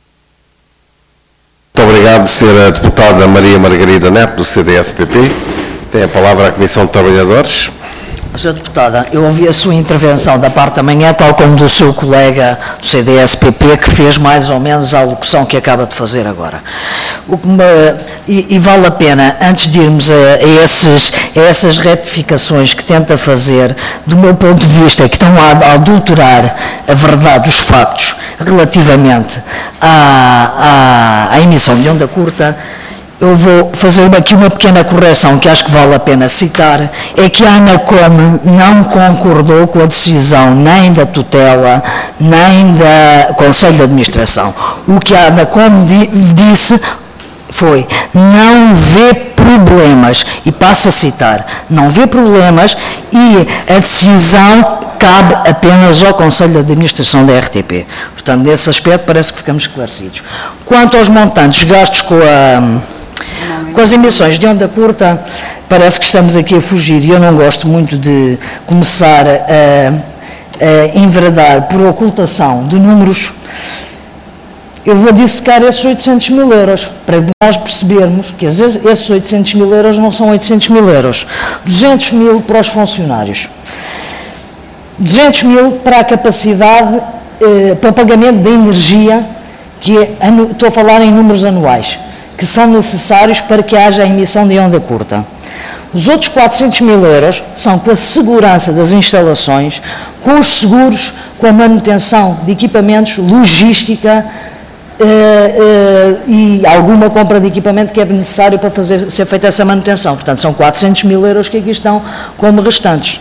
Muito obrigado, Sra. Deputada Maria Margarida Neto, do CDS-PP. Tem a palavra a Comissão de Trabalhadores. Sra. Deputada, eu ouvi a sua intervenção da parte da manhã, tal como do seu colega do CDS-PP, que fez mais ou menos a alocução que acaba de fazer agora. E vale a pena, antes de irmos a essas retificações que tenta fazer, do meu ponto de vista, que estão a adulterar a verdade dos factos relativamente à emissão de onda curta, eu vou fazer aqui uma pequena correção que acho que vale a pena citar, é que a ANACOM não concordou com a decisão nem da tutela, nem do Conselho de Administração. O que a ANACOM disse foi, não vê problemas, e passo a citar, não vê problemas e a decisão cabe apenas ao Conselho de Administração da RTP. Portanto, nesse aspecto parece que ficamos esclarecidos. Quanto aos montantes gastos com as emissões de onda curta, parece que estamos aqui a fugir, e eu não gosto muito de começar a enveredar por ocultação de números. Eu vou dissecar esses 800 mil euros, para nós percebermos que às vezes esses 800 mil euros não são 800 mil euros. 200 mil para os funcionários. 200 mil para a capacidade, para o pagamento da energia, que estou a falar em números anuais, que são necessários para que haja a emissão de onda curta. Os outros 400 mil euros são com a segurança das instalações, com os seguros, com a manutenção de equipamentos, logística e alguma compra de equipamento que é necessário para ser feita essa manutenção. Portanto, são 400 mil euros que aqui estão como restantes.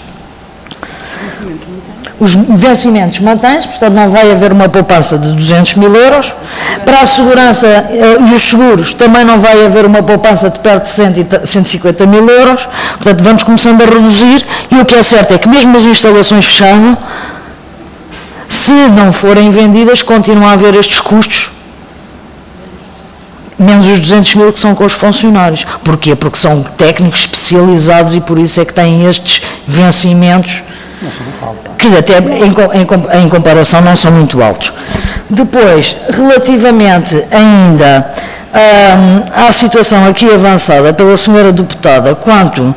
Os vencimentos mantêm-se, portanto não vai haver uma poupança de 200 mil euros. Para a segurança e os seguros também não vai haver uma poupança de perto de 150 mil euros. Portanto, vamos começando a reduzir, e o que é certo é que mesmo as instalações fechando, se não forem vendidas, continuam a haver estes custos, menos os 200 mil que são com os funcionários. Porquê? Porque são técnicos especializados e por isso é que têm estes vencimentos, que até em comparação não são muito altos. Depois, relativamente ainda à situação aqui avançada pela senhora deputada quanto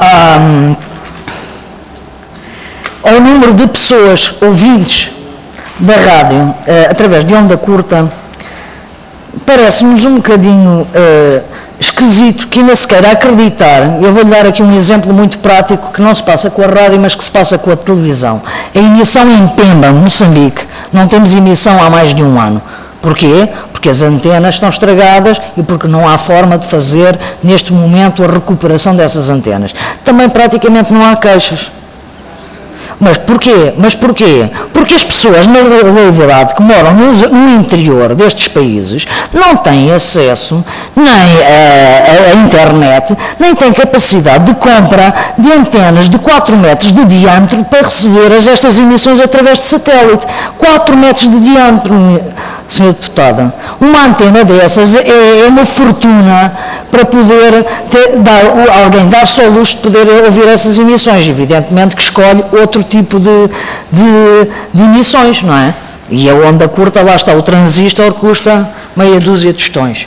ao número de pessoas ouvintes da rádio através de onda curta, parece-nos um bocadinho esquisito que ainda se queira acreditar. Eu vou-lhe dar aqui um exemplo muito prático que não se passa com a rádio, mas que se passa com a televisão. A emissão em Pemba, Moçambique, não temos emissão há mais de um ano. Porquê? Porque as antenas estão estragadas e porque não há forma de fazer, neste momento, a recuperação dessas antenas. Também praticamente não há queixas. Mas porquê? Porque as pessoas, na realidade, que moram no interior destes países, não têm acesso nem à internet, nem têm capacidade de compra de antenas de 4 metros de diâmetro para receber estas emissões através de satélite. 4 metros de diâmetro, Sra. Deputada. Uma antena dessas é uma fortuna para poder alguém dar-se ao luxo de poder ouvir essas emissões. Evidentemente que escolhe outro tipo de emissões, não é? E a onda curta, lá está, o transistor custa meia dúzia de tostões.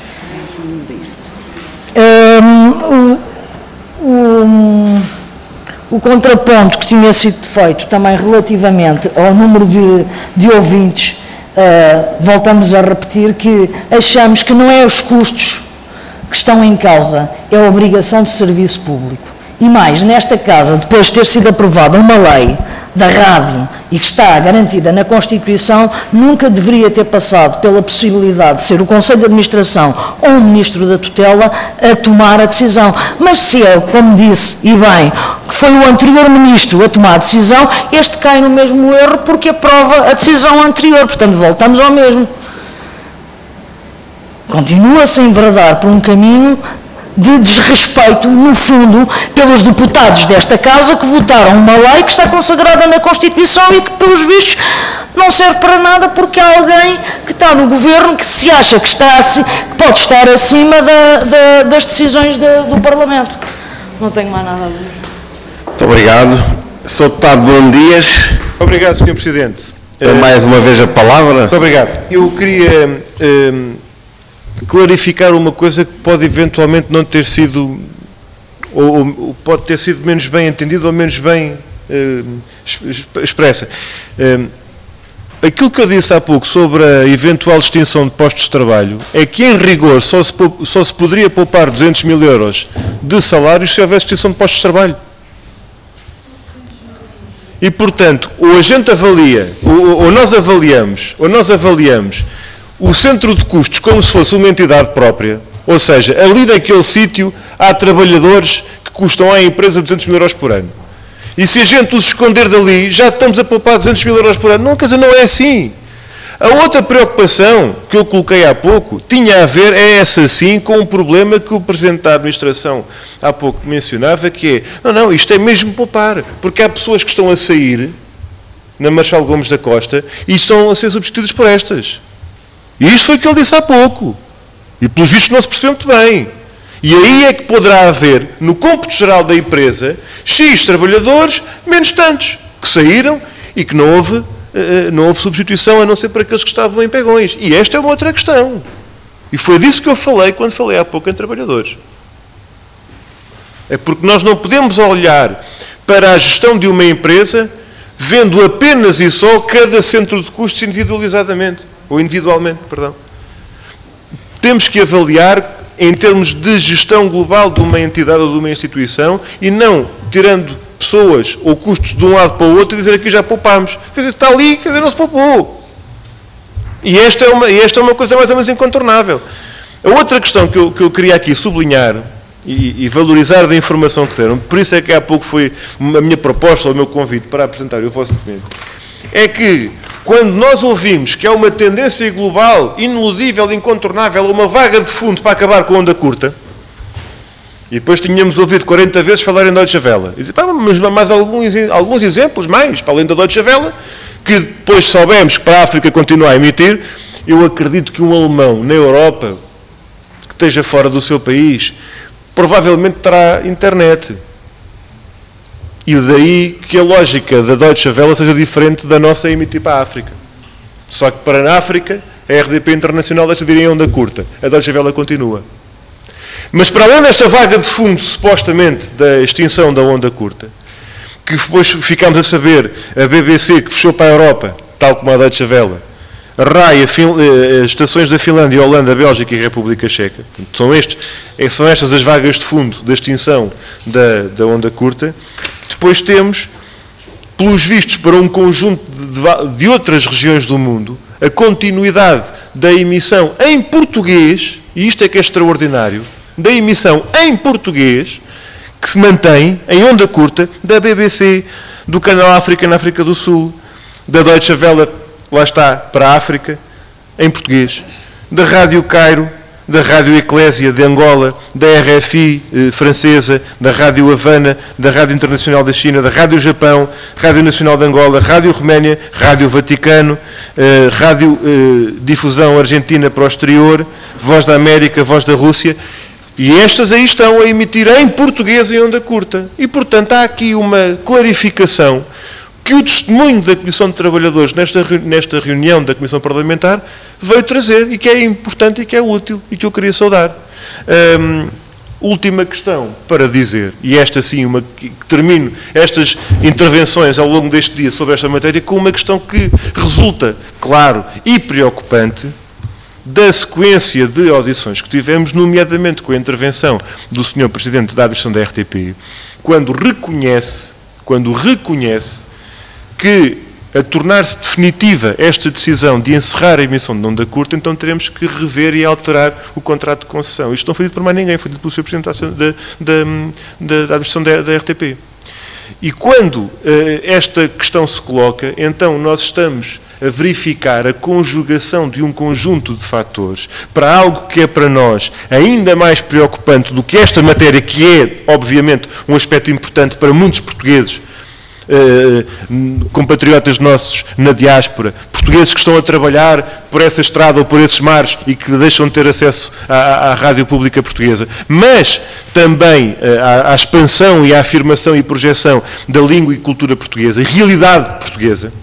O contraponto que tinha sido feito também relativamente ao número de ouvintes, voltamos a repetir que achamos que não é os custos que estão em causa, é a obrigação de serviço público. E mais, nesta casa, depois de ter sido aprovada uma lei da rádio e que está garantida na Constituição, nunca deveria ter passado pela possibilidade de ser o Conselho de Administração ou o Ministro da Tutela a tomar a decisão. Mas se é, como disse, e bem, que foi o anterior Ministro a tomar a decisão, este cai no mesmo erro porque aprova a decisão anterior. Portanto, voltamos ao mesmo. Continua-se a enveredar por um caminho de desrespeito, no fundo, pelos deputados desta Casa que votaram uma lei que está consagrada na Constituição e que, pelos vistos, não serve para nada porque há alguém que está no governo que se acha que pode estar acima das decisões do Parlamento. Não tenho mais nada a dizer. Muito obrigado. Sr. Deputado Bruno Dias. Obrigado, Sr. Presidente. Tem mais uma vez a palavra. Muito obrigado. Eu queria clarificar uma coisa que pode eventualmente não ter sido, ou pode ter sido menos bem entendido ou menos bem expressa. Aquilo que eu disse há pouco sobre a eventual extinção de postos de trabalho é que, em rigor, só se poderia poupar 200 mil euros de salários se houvesse extinção de postos de trabalho. E, portanto, ou a gente avalia, ou nós avaliamos o centro de custos como se fosse uma entidade própria, ou seja, ali naquele sítio há trabalhadores que custam à empresa 200 mil euros por ano. E se a gente os esconder dali, já estamos a poupar 200 mil euros por ano. Não, quer dizer, não é assim. A outra preocupação que eu coloquei há pouco tinha a ver, é essa sim, com um problema que o Presidente da Administração há pouco mencionava, que é, não, isto é mesmo poupar, porque há pessoas que estão a sair na Marchal Gomes da Costa e estão a ser substituídas por estas. E isto foi o que ele disse há pouco. E pelos vistos não se percebeu muito bem. E aí é que poderá haver, no cômputo geral da empresa, X trabalhadores, menos tantos, que saíram e que não houve substituição, a não ser para aqueles que estavam em pegões. E esta é uma outra questão. E foi disso que eu falei quando falei há pouco em trabalhadores. É porque nós não podemos olhar para a gestão de uma empresa vendo apenas e só cada centro de custos individualizadamente, ou individualmente, perdão. Temos que avaliar em termos de gestão global de uma entidade ou de uma instituição e não tirando pessoas ou custos de um lado para o outro e dizer aqui já poupámos. Quer dizer, está ali, quer dizer, não se poupou. E esta é uma coisa mais ou menos incontornável. A outra questão que eu queria aqui sublinhar e valorizar da informação que deram, por isso é que há pouco foi a minha proposta, ou o meu convite para apresentar o vosso documento, é que quando nós ouvimos que há uma tendência global, ineludível, incontornável, uma vaga de fundo para acabar com a onda curta, e depois tínhamos ouvido 40 vezes falar em Deutsche Welle, e dizer, mas mais alguns exemplos, mais, para além da Deutsche Welle, que depois soubemos que para a África continua a emitir. Eu acredito que um alemão na Europa, que esteja fora do seu país, provavelmente terá internet. E daí que a lógica da Deutsche Welle seja diferente da nossa emitir para a África. Só que para a África, a RDP Internacional deixa de ir em onda curta. A Deutsche Welle continua. Mas para além desta vaga de fundo, supostamente, da extinção da onda curta, que depois ficámos a saber, a BBC que fechou para a Europa, tal como a Deutsche Welle, a RAI, as estações da Finlândia, Holanda, Bélgica e República Checa, são estas as vagas de fundo da extinção da onda curta. Depois temos, pelos vistos, para um conjunto de outras regiões do mundo, a continuidade da emissão em português, e isto é que é extraordinário, da emissão em português, que se mantém em onda curta, da BBC, do canal África na África do Sul, da Deutsche Welle, lá está, para a África, em português, da Rádio Cairo, da Rádio Eclésia de Angola, da RFI francesa, da Rádio Havana, da Rádio Internacional da China, da Rádio Japão, Rádio Nacional de Angola, Rádio Roménia, Rádio Vaticano, Rádio Difusão Argentina para o exterior, Voz da América, Voz da Rússia, e estas aí estão a emitir em português em onda curta. E, portanto, há aqui uma clarificação que o testemunho da Comissão de Trabalhadores nesta reunião da Comissão Parlamentar veio trazer e que é importante e que é útil e que eu queria saudar. Última questão para dizer, e esta sim, que termino estas intervenções ao longo deste dia sobre esta matéria com uma questão que resulta, claro, e preocupante da sequência de audições que tivemos, nomeadamente com a intervenção do Sr. Presidente da Administração da RTP, quando reconhece que, a tornar-se definitiva esta decisão de encerrar a emissão de onda curta, então teremos que rever e alterar o contrato de concessão. Isto não foi dito por mais ninguém, foi dito pelo Sr. Presidente da Administração da RTP. E quando esta questão se coloca, então nós estamos a verificar a conjugação de um conjunto de fatores para algo que é para nós ainda mais preocupante do que esta matéria, que é, obviamente, um aspecto importante para muitos portugueses, compatriotas nossos na diáspora, portugueses que estão a trabalhar por essa estrada ou por esses mares e que deixam de ter acesso à rádio pública portuguesa, mas também à expansão e à afirmação e projeção da língua e cultura portuguesa, realidade portuguesa.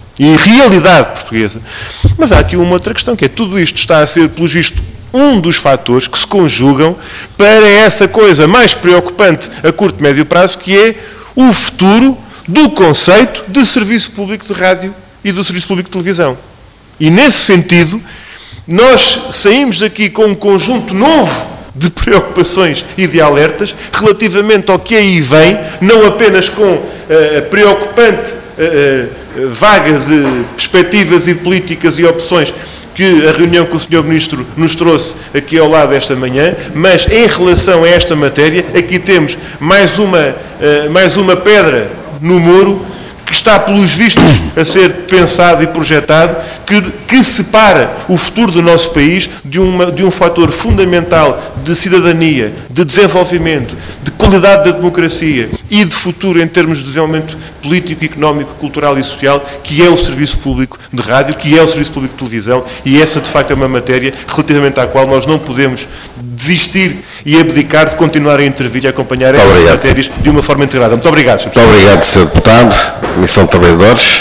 Mas há aqui uma outra questão, que é tudo isto está a ser, pelo visto, um dos fatores que se conjugam para essa coisa mais preocupante a curto e médio prazo, que é o futuro do conceito de serviço público de rádio e do serviço público de televisão. E, nesse sentido, nós saímos daqui com um conjunto novo de preocupações e de alertas relativamente ao que aí vem, não apenas com a preocupante vaga de perspectivas e políticas e opções que a reunião com o Sr. Ministro nos trouxe aqui ao lado esta manhã, mas em relação a esta matéria, aqui temos mais uma pedra no muro que está, pelos vistos, a ser pensado e projetado, que separa o futuro do nosso país de um fator fundamental de cidadania, de desenvolvimento, de qualidade da democracia e de futuro em termos de desenvolvimento político, económico, cultural e social, que é o serviço público de rádio, que é o serviço público de televisão, e essa, de facto, é uma matéria relativamente à qual nós não podemos desistir e abdicar de continuar a intervir e a acompanhar essas matérias de uma forma integrada. Muito obrigado, Sr. Muito obrigado, Sr. Deputado. Comissão de Trabalhadores.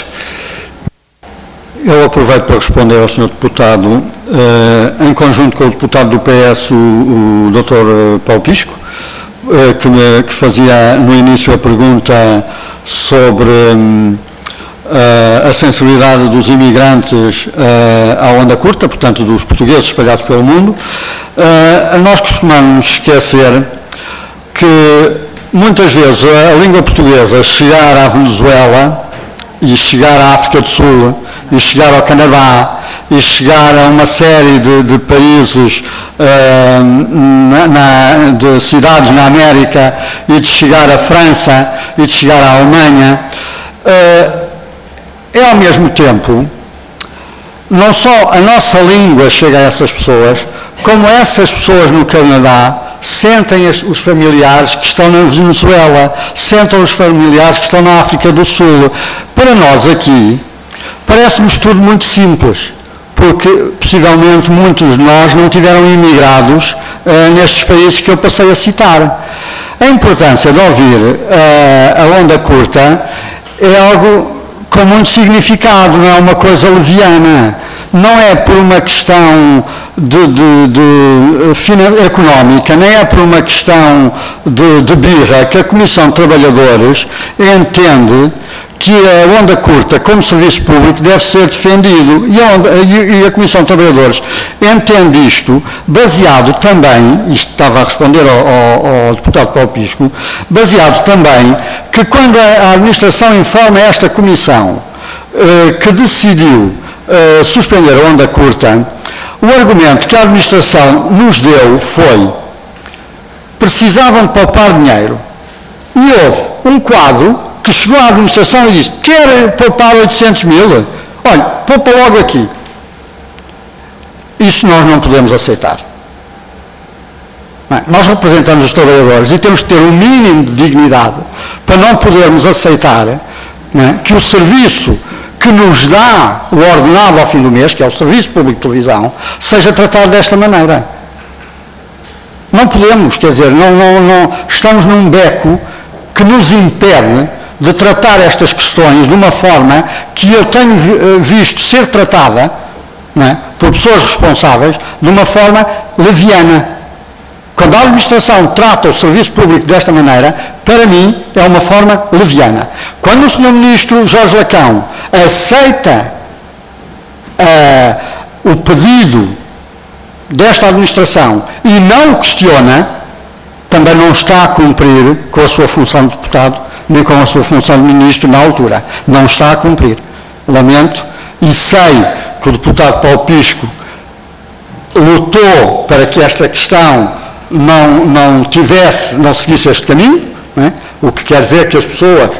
Eu aproveito para responder ao Sr. Deputado, em conjunto com o deputado do PS, o Dr. Paulo Pisco, que fazia no início a pergunta sobre a sensibilidade dos imigrantes à onda curta, portanto dos portugueses espalhados pelo mundo. Nós costumamos esquecer que muitas vezes a língua portuguesa chegar à Venezuela e chegar à África do Sul e chegar ao Canadá e chegar a uma série de países, de cidades na América, e de chegar à França e de chegar à Alemanha, é ao mesmo tempo, não só a nossa língua chega a essas pessoas, como essas pessoas no Canadá sentem os familiares que estão na Venezuela, sentem os familiares que estão na África do Sul. Para nós aqui, parece-nos tudo muito simples, porque possivelmente muitos de nós não tiveram imigrados nestes países que eu passei a citar. A importância de ouvir a onda curta é algo com muito significado, não é uma coisa leviana. Não é por uma questão económica, nem é por uma questão de birra que a Comissão de Trabalhadores entende que a onda curta como serviço público deve ser defendido, e a Comissão de Trabalhadores entende isto baseado também, isto estava a responder ao deputado Paulo Pisco, baseado também que quando a administração informa esta Comissão que decidiu suspender a onda curta, o argumento que a administração nos deu foi: precisavam de poupar dinheiro. E houve um quadro que chegou à administração e disse: quer poupar 800 mil? Olha, poupa logo aqui. Isso nós não podemos aceitar. Nós representamos os trabalhadores e temos que ter um mínimo de dignidade para não podermos aceitar que o serviço que nos dá o ordenado ao fim do mês, que é o Serviço Público de Televisão, seja tratado desta maneira. Não podemos, quer dizer, não estamos num beco que nos impede de tratar estas questões de uma forma que eu tenho visto ser tratada por pessoas responsáveis de uma forma leviana. Quando a administração trata o serviço público desta maneira, para mim, é uma forma leviana. Quando o Sr. Ministro Jorge Lacão aceita o pedido desta administração e não o questiona, também não está a cumprir com a sua função de deputado, nem com a sua função de ministro na altura. Não está a cumprir. Lamento, e sei que o deputado Paulo Pisco lutou para que esta questão não seguisse este caminho, o que quer dizer que as pessoas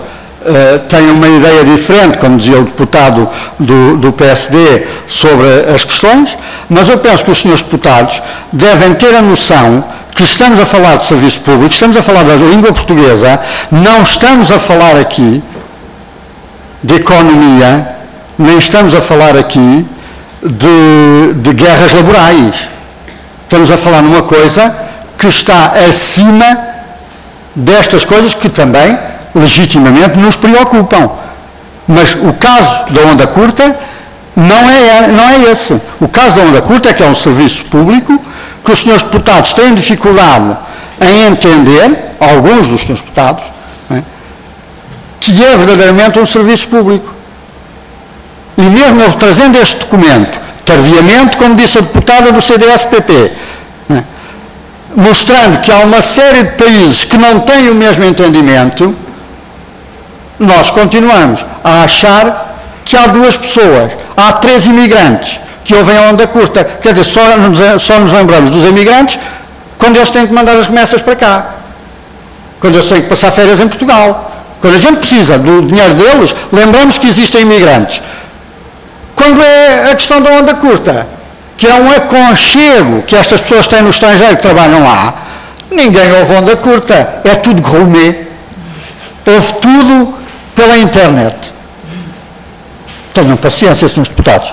têm uma ideia diferente, como dizia o deputado do PSD, sobre as questões, mas eu penso que os senhores deputados devem ter a noção que estamos a falar de serviço público, estamos a falar da língua portuguesa, não estamos a falar aqui de economia, nem estamos a falar aqui de guerras laborais. Estamos a falar numa coisa que está acima destas coisas que também, legitimamente, nos preocupam. Mas o caso da onda curta não é esse. O caso da onda curta é que é um serviço público que os senhores deputados têm dificuldade em entender, alguns dos senhores deputados, que é verdadeiramente um serviço público. E mesmo eu trazendo este documento, tardiamente, como disse a deputada do CDS-PP, mostrando que há uma série de países que não têm o mesmo entendimento, nós continuamos a achar que há duas pessoas, há 3 imigrantes que ouvem a onda curta. Quer dizer, só nos lembramos dos imigrantes quando eles têm que mandar as remessas para cá, quando eles têm que passar férias em Portugal. Quando a gente precisa do dinheiro deles, lembramos que existem imigrantes. Quando é a questão da onda curta, que é um aconchego que estas pessoas têm no estrangeiro que trabalham lá, ninguém ouve onda curta, é tudo gourmet, ouve tudo pela internet. Tenham paciência, senhores deputados.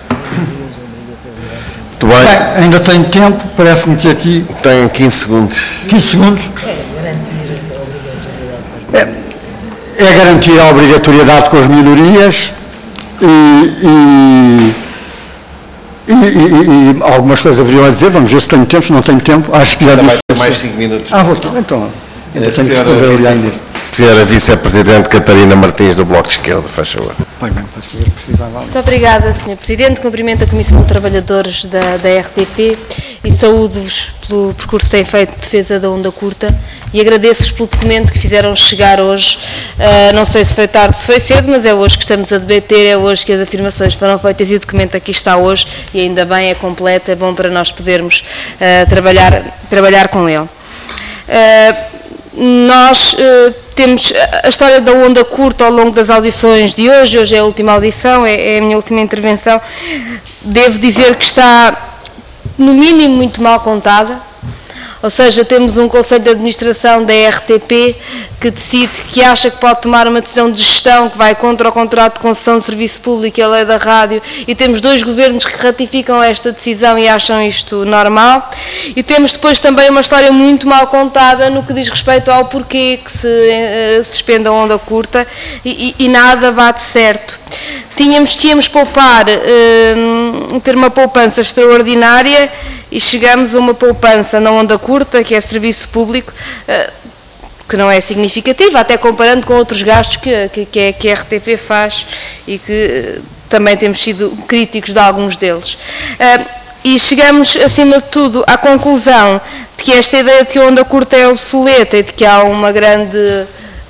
Muito bem. Bem, ainda tenho tempo, parece-me que aqui... Tem 15 segundos. 15 segundos? É garantir a obrigatoriedade com as minorias e algumas coisas haveriam a dizer, vamos ver se tenho tempo, se não tenho tempo, acho que já disse. Mais 5 minutos. Vou ter, então, ainda tenho que responder ali ainda. Senhora Vice-Presidente Catarina Martins, do Bloco de Esquerda, faz favor. Muito obrigada, Sr. Presidente. Cumprimento a Comissão de Trabalhadores da RTP e saúdo-vos pelo percurso que têm feito de defesa da onda curta e agradeço-vos pelo documento que fizeram chegar hoje. Não sei se foi tarde, se foi cedo, mas é hoje que estamos a debater, é hoje que as afirmações foram feitas e o documento aqui está hoje e ainda bem, é completo, é bom para nós podermos trabalhar com ele. Nós temos a história da onda curta ao longo das audições de hoje é a última audição, é a minha última intervenção. Devo dizer que está, no mínimo, muito mal contada. Ou seja, temos um Conselho de Administração da RTP que decide, que acha que pode tomar uma decisão de gestão que vai contra o contrato de concessão de serviço público e a lei da rádio, e temos 2 governos que ratificam esta decisão e acham isto normal, e temos depois também uma história muito mal contada no que diz respeito ao porquê que se suspende a onda curta e nada bate certo. Tínhamos poupar, ter uma poupança extraordinária e chegamos a uma poupança na onda curta, que é serviço público, que não é significativa, até comparando com outros gastos que a RTP faz e que também temos sido críticos de alguns deles. E chegamos, acima de tudo, à conclusão de que esta ideia de que a onda curta é obsoleta e de que há uma grande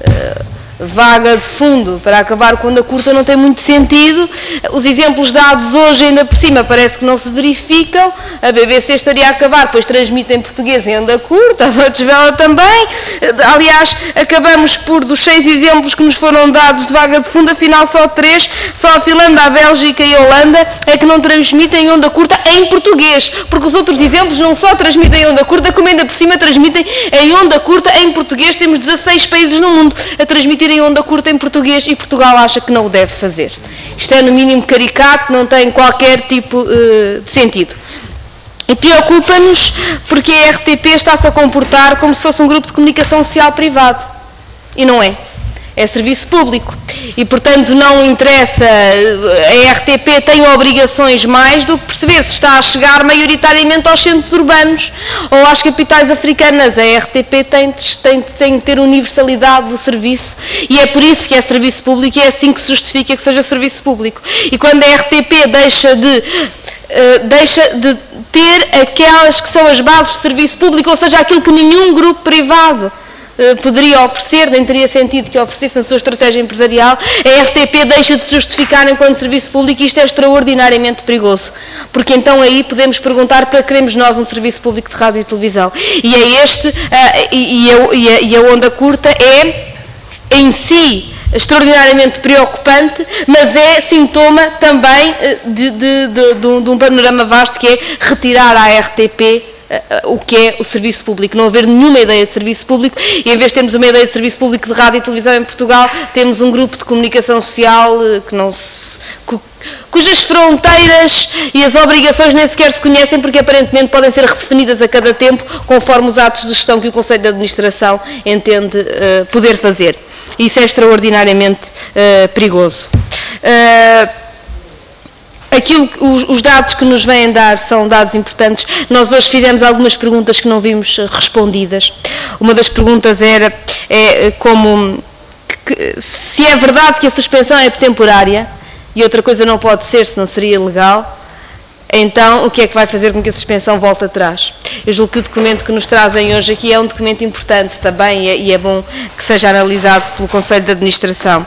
vaga de fundo para acabar com a onda curta não tem muito sentido. Os exemplos dados hoje, ainda por cima, parece que não se verificam. A BBC estaria a acabar, pois transmite em português em onda curta, a Deutsche Welle também. Aliás, acabamos por, dos 6 exemplos que nos foram dados de vaga de fundo, afinal só 3, só a Finlândia, a Bélgica e a Holanda é que não transmitem onda curta em português, porque os outros exemplos não só transmitem onda curta, como ainda por cima transmitem em onda curta em português. Temos 16 países no mundo a transmitir em onda curta em português e Portugal acha que não o deve fazer. Isto é no mínimo caricato, não tem qualquer tipo de sentido. E preocupa-nos porque a RTP está-se a comportar como se fosse um grupo de comunicação social privado. E não é. É serviço público. E, portanto, não interessa, a RTP tem obrigações mais do que perceber se está a chegar maioritariamente aos centros urbanos ou às capitais africanas. A RTP tem que ter universalidade do serviço e é por isso que é serviço público e é assim que se justifica que seja serviço público. E quando a RTP deixa de ter aquelas que são as bases do serviço público, ou seja, aquilo que nenhum grupo privado poderia oferecer, nem teria sentido que oferecesse na sua estratégia empresarial, a RTP deixa de se justificar enquanto serviço público e isto é extraordinariamente perigoso, porque então aí podemos perguntar para que queremos nós um serviço público de rádio e televisão. E é a onda curta em si extraordinariamente preocupante, mas é sintoma também de um panorama vasto, que é retirar à RTP o que é o serviço público, não haver nenhuma ideia de serviço público, e em vez de termos uma ideia de serviço público de rádio e televisão em Portugal, temos um grupo de comunicação social cujas fronteiras e as obrigações nem sequer se conhecem, porque aparentemente podem ser redefinidas a cada tempo, conforme os atos de gestão que o Conselho de Administração entende poder fazer. Isso é extraordinariamente perigoso. Os dados que nos vêm dar são dados importantes. Nós hoje fizemos algumas perguntas que não vimos respondidas. Uma das perguntas era se é verdade que a suspensão é temporária, e outra coisa não pode ser, senão seria ilegal. Então, o que é que vai fazer com que a suspensão volte atrás? Eu julgo que o documento que nos trazem hoje aqui é um documento importante também, e é bom que seja analisado pelo Conselho de Administração.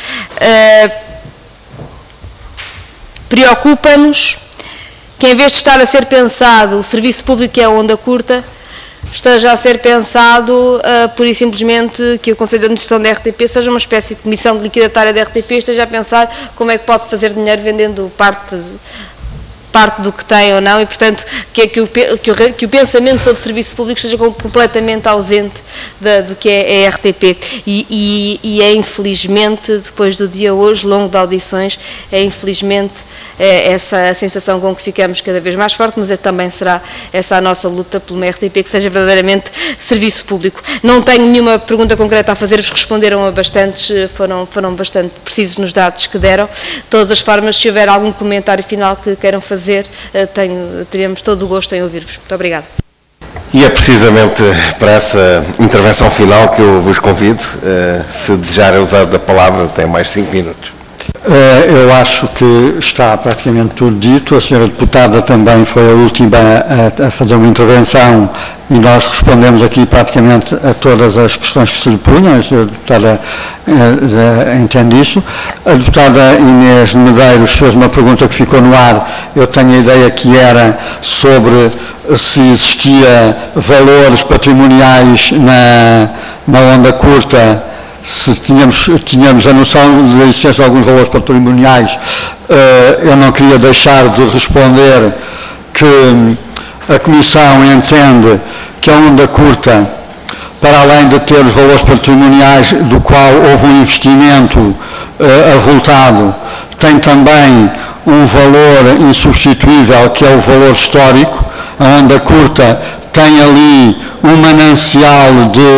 Preocupa-nos que, em vez de estar a ser pensado o serviço público que é a onda curta, esteja a ser pensado, pura e simplesmente, que o Conselho de Administração da RTP seja uma espécie de comissão liquidatária da RTP, esteja a pensar como é que pode fazer dinheiro vendendo parte do que tem ou não, e portanto que o pensamento sobre o serviço público esteja completamente ausente do que é a RTP, e é infelizmente, depois do dia hoje, longo de audições, é infelizmente essa a sensação com que ficamos cada vez mais forte, mas também será essa a nossa luta por uma RTP que seja verdadeiramente serviço público. Não tenho nenhuma pergunta concreta a fazer-vos, responderam a bastantes, foram bastante precisos nos dados que deram. De todas as formas, se houver algum comentário final que queiram fazer, teremos todo o gosto em ouvir-vos. Muito obrigada. E é precisamente para essa intervenção final que eu vos convido. Se desejarem usar da palavra, tem mais 5 minutos. Eu acho que está praticamente tudo dito. A senhora deputada também foi a última a fazer uma intervenção, e nós respondemos aqui praticamente a todas as questões que se lhe punham. A senhora deputada entende isso. A deputada Inês Medeiros fez uma pergunta que ficou no ar. Eu tenho a ideia que era sobre se existia valores patrimoniais na onda curta, se tínhamos a noção da existência de alguns valores patrimoniais. Eu não queria deixar de responder que a Comissão entende que a onda curta, para além de ter os valores patrimoniais do qual houve um investimento avultado, tem também um valor insubstituível, que é o valor histórico. A onda curta tem ali um manancial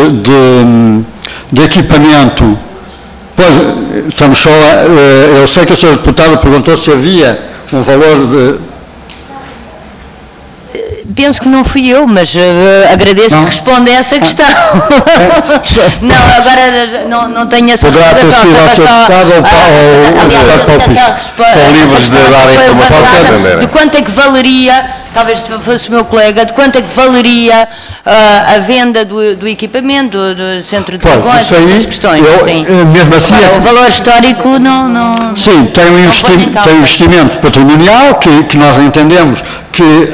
de equipamento. Pois, estamos só eu sei que a senhora deputada perguntou se havia um valor de... Penso que não fui eu, mas agradeço que responda a essa questão. Não, agora não tenho essa resposta. Poderá ter sido a senhora deputada ou são livres de dar informação de quanto é que valeria, talvez fosse o meu colega, de quanto é que valeria a venda do equipamento, do centro de negócios, essas questões. Mesmo assim, o valor histórico não... Sim, tem um investimento patrimonial que nós entendemos que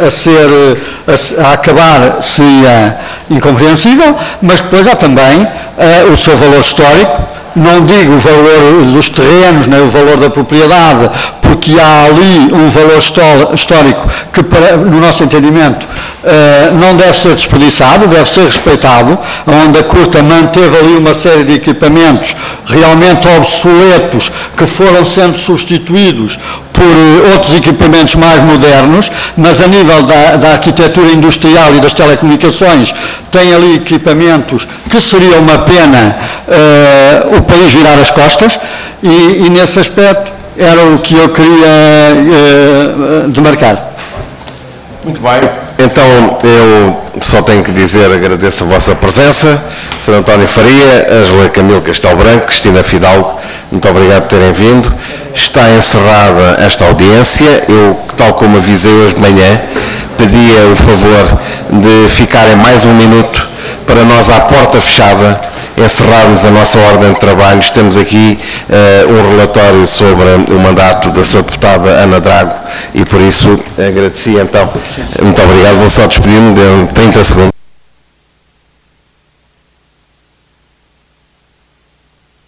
a acabar seria incompreensível, mas depois há também o seu valor histórico. Não digo o valor dos terrenos, nem o valor da propriedade, porque há ali um valor histórico que, no nosso entendimento, não deve ser desperdiçado, deve ser respeitado. A onda curta manteve ali uma série de equipamentos realmente obsoletos, que foram sendo substituídos por outros equipamentos mais modernos, mas a nível da arquitetura industrial e das telecomunicações tem ali equipamentos que seria uma pena o país virar as costas, e nesse aspecto era o que eu queria demarcar. Muito bem. Então, eu só tenho que dizer, agradeço a vossa presença, Sr. António Faria, Ângela Camilo Castelo Branco, Cristina Fidalgo, muito obrigado por terem vindo. Está encerrada esta audiência. Eu, tal como avisei hoje de manhã, pedia o favor de ficarem mais um minuto para nós, à porta fechada, encerrarmos a nossa ordem de trabalhos. Temos aqui um relatório sobre o mandato da sua deputada Ana Drago, e por isso agradeci então. Muito obrigado, vou só despedir-me de 30 segundos.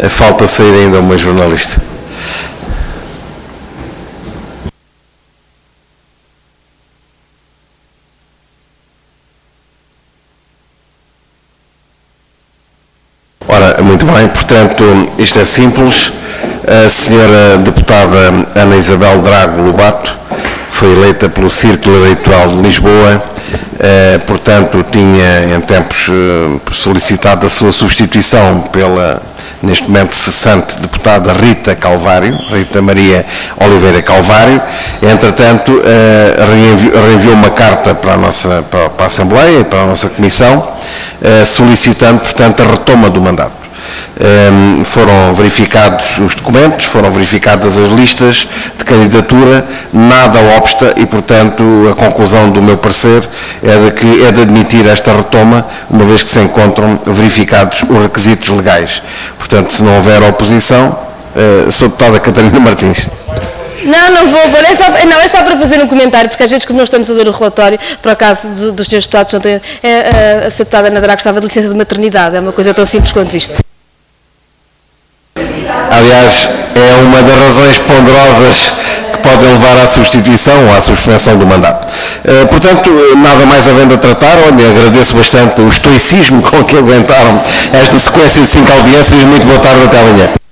Falta sair ainda uma jornalista. Ora, muito bem, portanto, isto é simples. A senhora deputada Ana Isabel Drago Lobato foi eleita pelo Círculo Eleitoral de Lisboa, portanto, tinha em tempos solicitado a sua substituição pela, neste momento, cessante deputada Rita Maria Oliveira Calvário. Entretanto, reenviou uma carta para a Assembleia e para a nossa Comissão, solicitando, portanto, a retoma do mandato. Foram verificados os documentos, foram verificadas as listas de candidatura, nada obsta e, portanto, a conclusão do meu parecer é de admitir esta retoma, uma vez que se encontram verificados os requisitos legais. Portanto, se não houver oposição, Sra. Deputada Catarina Martins. Não vou pôr, é só para fazer um comentário, porque às vezes quando nós estamos a ler o relatório, por acaso dos senhores deputados, a Sra. Deputada Ana Drago estava de licença de maternidade, é uma coisa tão simples quanto isto. Aliás, é uma das razões ponderosas que podem levar à substituição ou à suspensão do mandato. Portanto, nada mais havendo a tratar, olha, agradeço bastante o estoicismo com que aguentaram esta sequência de 5 audiências. Muito boa tarde, até amanhã.